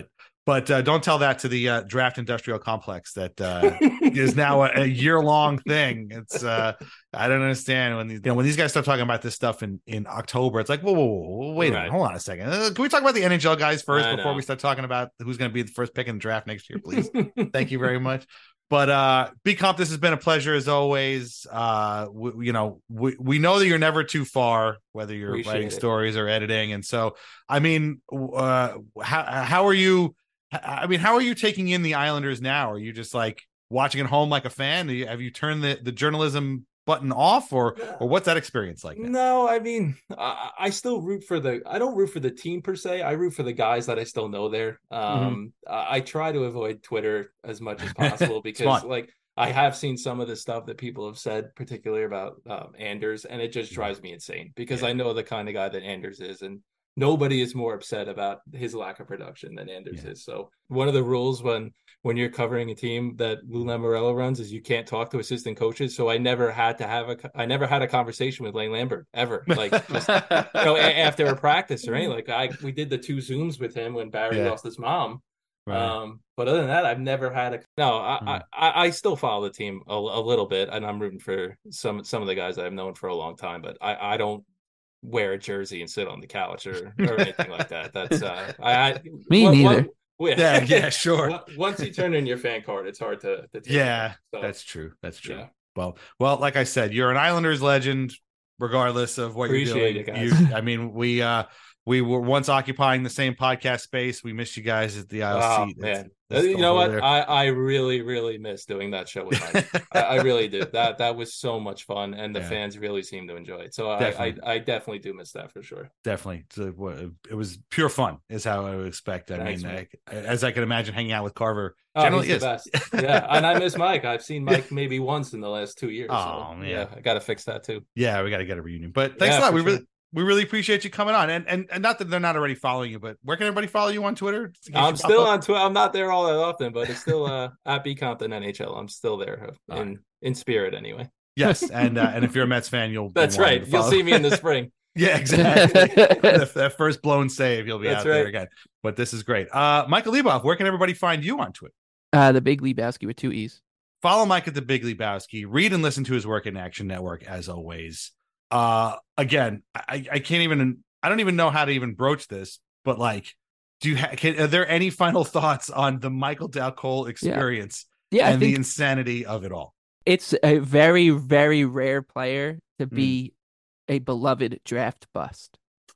But uh, don't tell that to the uh, draft industrial complex that uh, is now a, a year-long thing. It's uh, I don't understand when these, you know, when these guys start talking about this stuff in, in October. It's like, whoa, whoa, whoa, wait right. a minute, hold on a second. Uh, can we talk about the N H L guys first I before know. we start talking about who's going to be the first pick in the draft next year, please? Thank you very much. But uh, B-Comp, this has been a pleasure as always. Uh, we, you know, we, we know that you're never too far, whether you're Appreciate writing it. stories or editing. And so, I mean, uh, how how are you? I mean, how are you taking in the Islanders now? Are you just like watching at home like a fan? You, have you turned the, the journalism button off, or or what's that experience like now? No, I mean, I, I still root for the. I don't root for the team per se. I root for the guys that I still know there. Um, mm-hmm. I, I try to avoid Twitter as much as possible because, like, I have seen some of the stuff that people have said, particularly about um, Anders, and it just drives me insane because yeah. I know the kind of guy that Anders is, and nobody is more upset about his lack of production than Anders yeah. is. So one of the rules when when you're covering a team that Lou Lamoriello runs is you can't talk to assistant coaches. So I never had to have a I never had a conversation with Lane Lambert ever. Like just you know after a practice or anything. Like I we did the two Zooms with him when Barry yeah. lost his mom. Right. Um, but other than that, I've never had a no. I mm. I, I still follow the team a, a little bit, and I'm rooting for some some of the guys I've known for a long time. But I I don't wear a jersey and sit on the couch or, or anything like that. That's uh, I, I me what, neither. What, yeah, yeah, sure. Once you turn in your fan card, it's hard to. to take yeah, so, that's true. That's true. Yeah. Well, well, like I said, you're an Islanders legend, regardless of what Appreciate you're doing. It, guys. You, I mean, we uh, we were once occupying the same podcast space. We missed you guys at the aisle oh, seat. Man. It's, it's you know what? There. I, I really, really miss doing that show with Mike. I, I really did. That that was so much fun, and the yeah. fans really seemed to enjoy it. So I, I I definitely do miss that for sure. Definitely. It was pure fun, is how I would expect. I Thanks, mean, I, as I can imagine, hanging out with Carver oh, generally he's is. the best. Yeah, and I miss Mike. I've seen Mike maybe once in the last two years. Oh, so, man. Yeah, I got to fix that too. Yeah, we got to get a reunion. But thanks yeah, a lot. We sure. really. We really appreciate you coming on, and and, and not that they're not already following you, but where can everybody follow you on Twitter? I'm still on Twitter. I'm not there all that often, but it's still uh, at B-Compton N H L. I'm still there in right. in spirit anyway. Yes, and uh, and if you're a Mets fan, you'll that's right. You'll see me in the spring. Yeah, exactly. that, that first blown save, you'll be that's out right. there again. But this is great. Uh, Michael Leboff, where can everybody find you on Twitter? Uh, the Big Lebowski with two E's. Follow Mike at the Big Lebowski. Read and listen to his work in Action Network as always. Uh, again, I, I can't even, I don't even know how to even broach this, but like, do you have, are there any final thoughts on the Michael Dal Colle experience yeah. Yeah, and the insanity of it all? It's a very, very rare player to be mm. a beloved draft bust.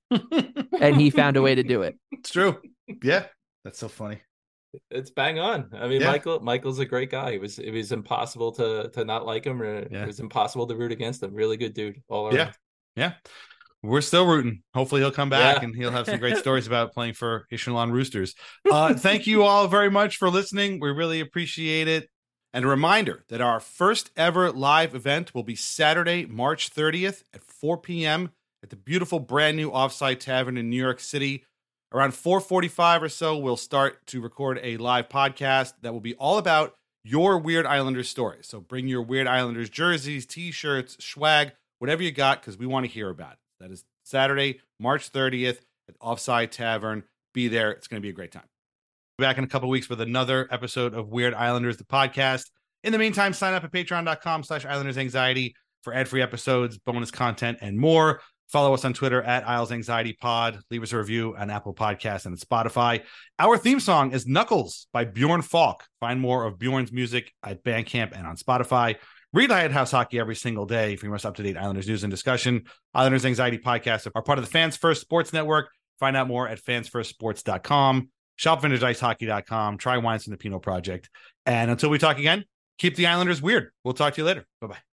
And he found a way to do it. It's true. Yeah. That's so funny. It's bang on. I mean, yeah. Michael. Michael's a great guy. It was it was impossible to to not like him, or yeah. it was impossible to root against him. Really good dude, all around. Yeah, yeah. We're still rooting. Hopefully, he'll come back yeah. and he'll have some great stories about playing for Echelon Roosters. Uh, thank you all very much for listening. We really appreciate it. And a reminder that our first ever live event will be Saturday, March thirtieth at four p.m. at the beautiful brand new Offside Tavern in New York City. Around four forty-five or so, we'll start to record a live podcast that will be all about your Weird Islanders stories. So bring your Weird Islanders jerseys, T-shirts, swag, whatever you got, because we want to hear about it. That is Saturday, March thirtieth at Offside Tavern. Be there. It's going to be a great time. Be back in a couple of weeks with another episode of Weird Islanders, the podcast. In the meantime, sign up at patreon.com slash Islanders Anxiety for ad-free episodes, bonus content, and more. Follow us on Twitter at Isles Anxiety Pod. Leave us a review on Apple Podcasts and Spotify. Our theme song is Knuckles by Bjorn Falk. Find more of Bjorn's music at Bandcamp and on Spotify. Read Lighthouse Hockey every single day for your most up-to-date Islanders news and discussion. Islanders Anxiety Podcasts are part of the Fans First Sports Network. Find out more at fans first sports dot com. Shop vintage ice hockey dot com. Try Wines from the Pinot Project. And until we talk again, keep the Islanders weird. We'll talk to you later. Bye-bye.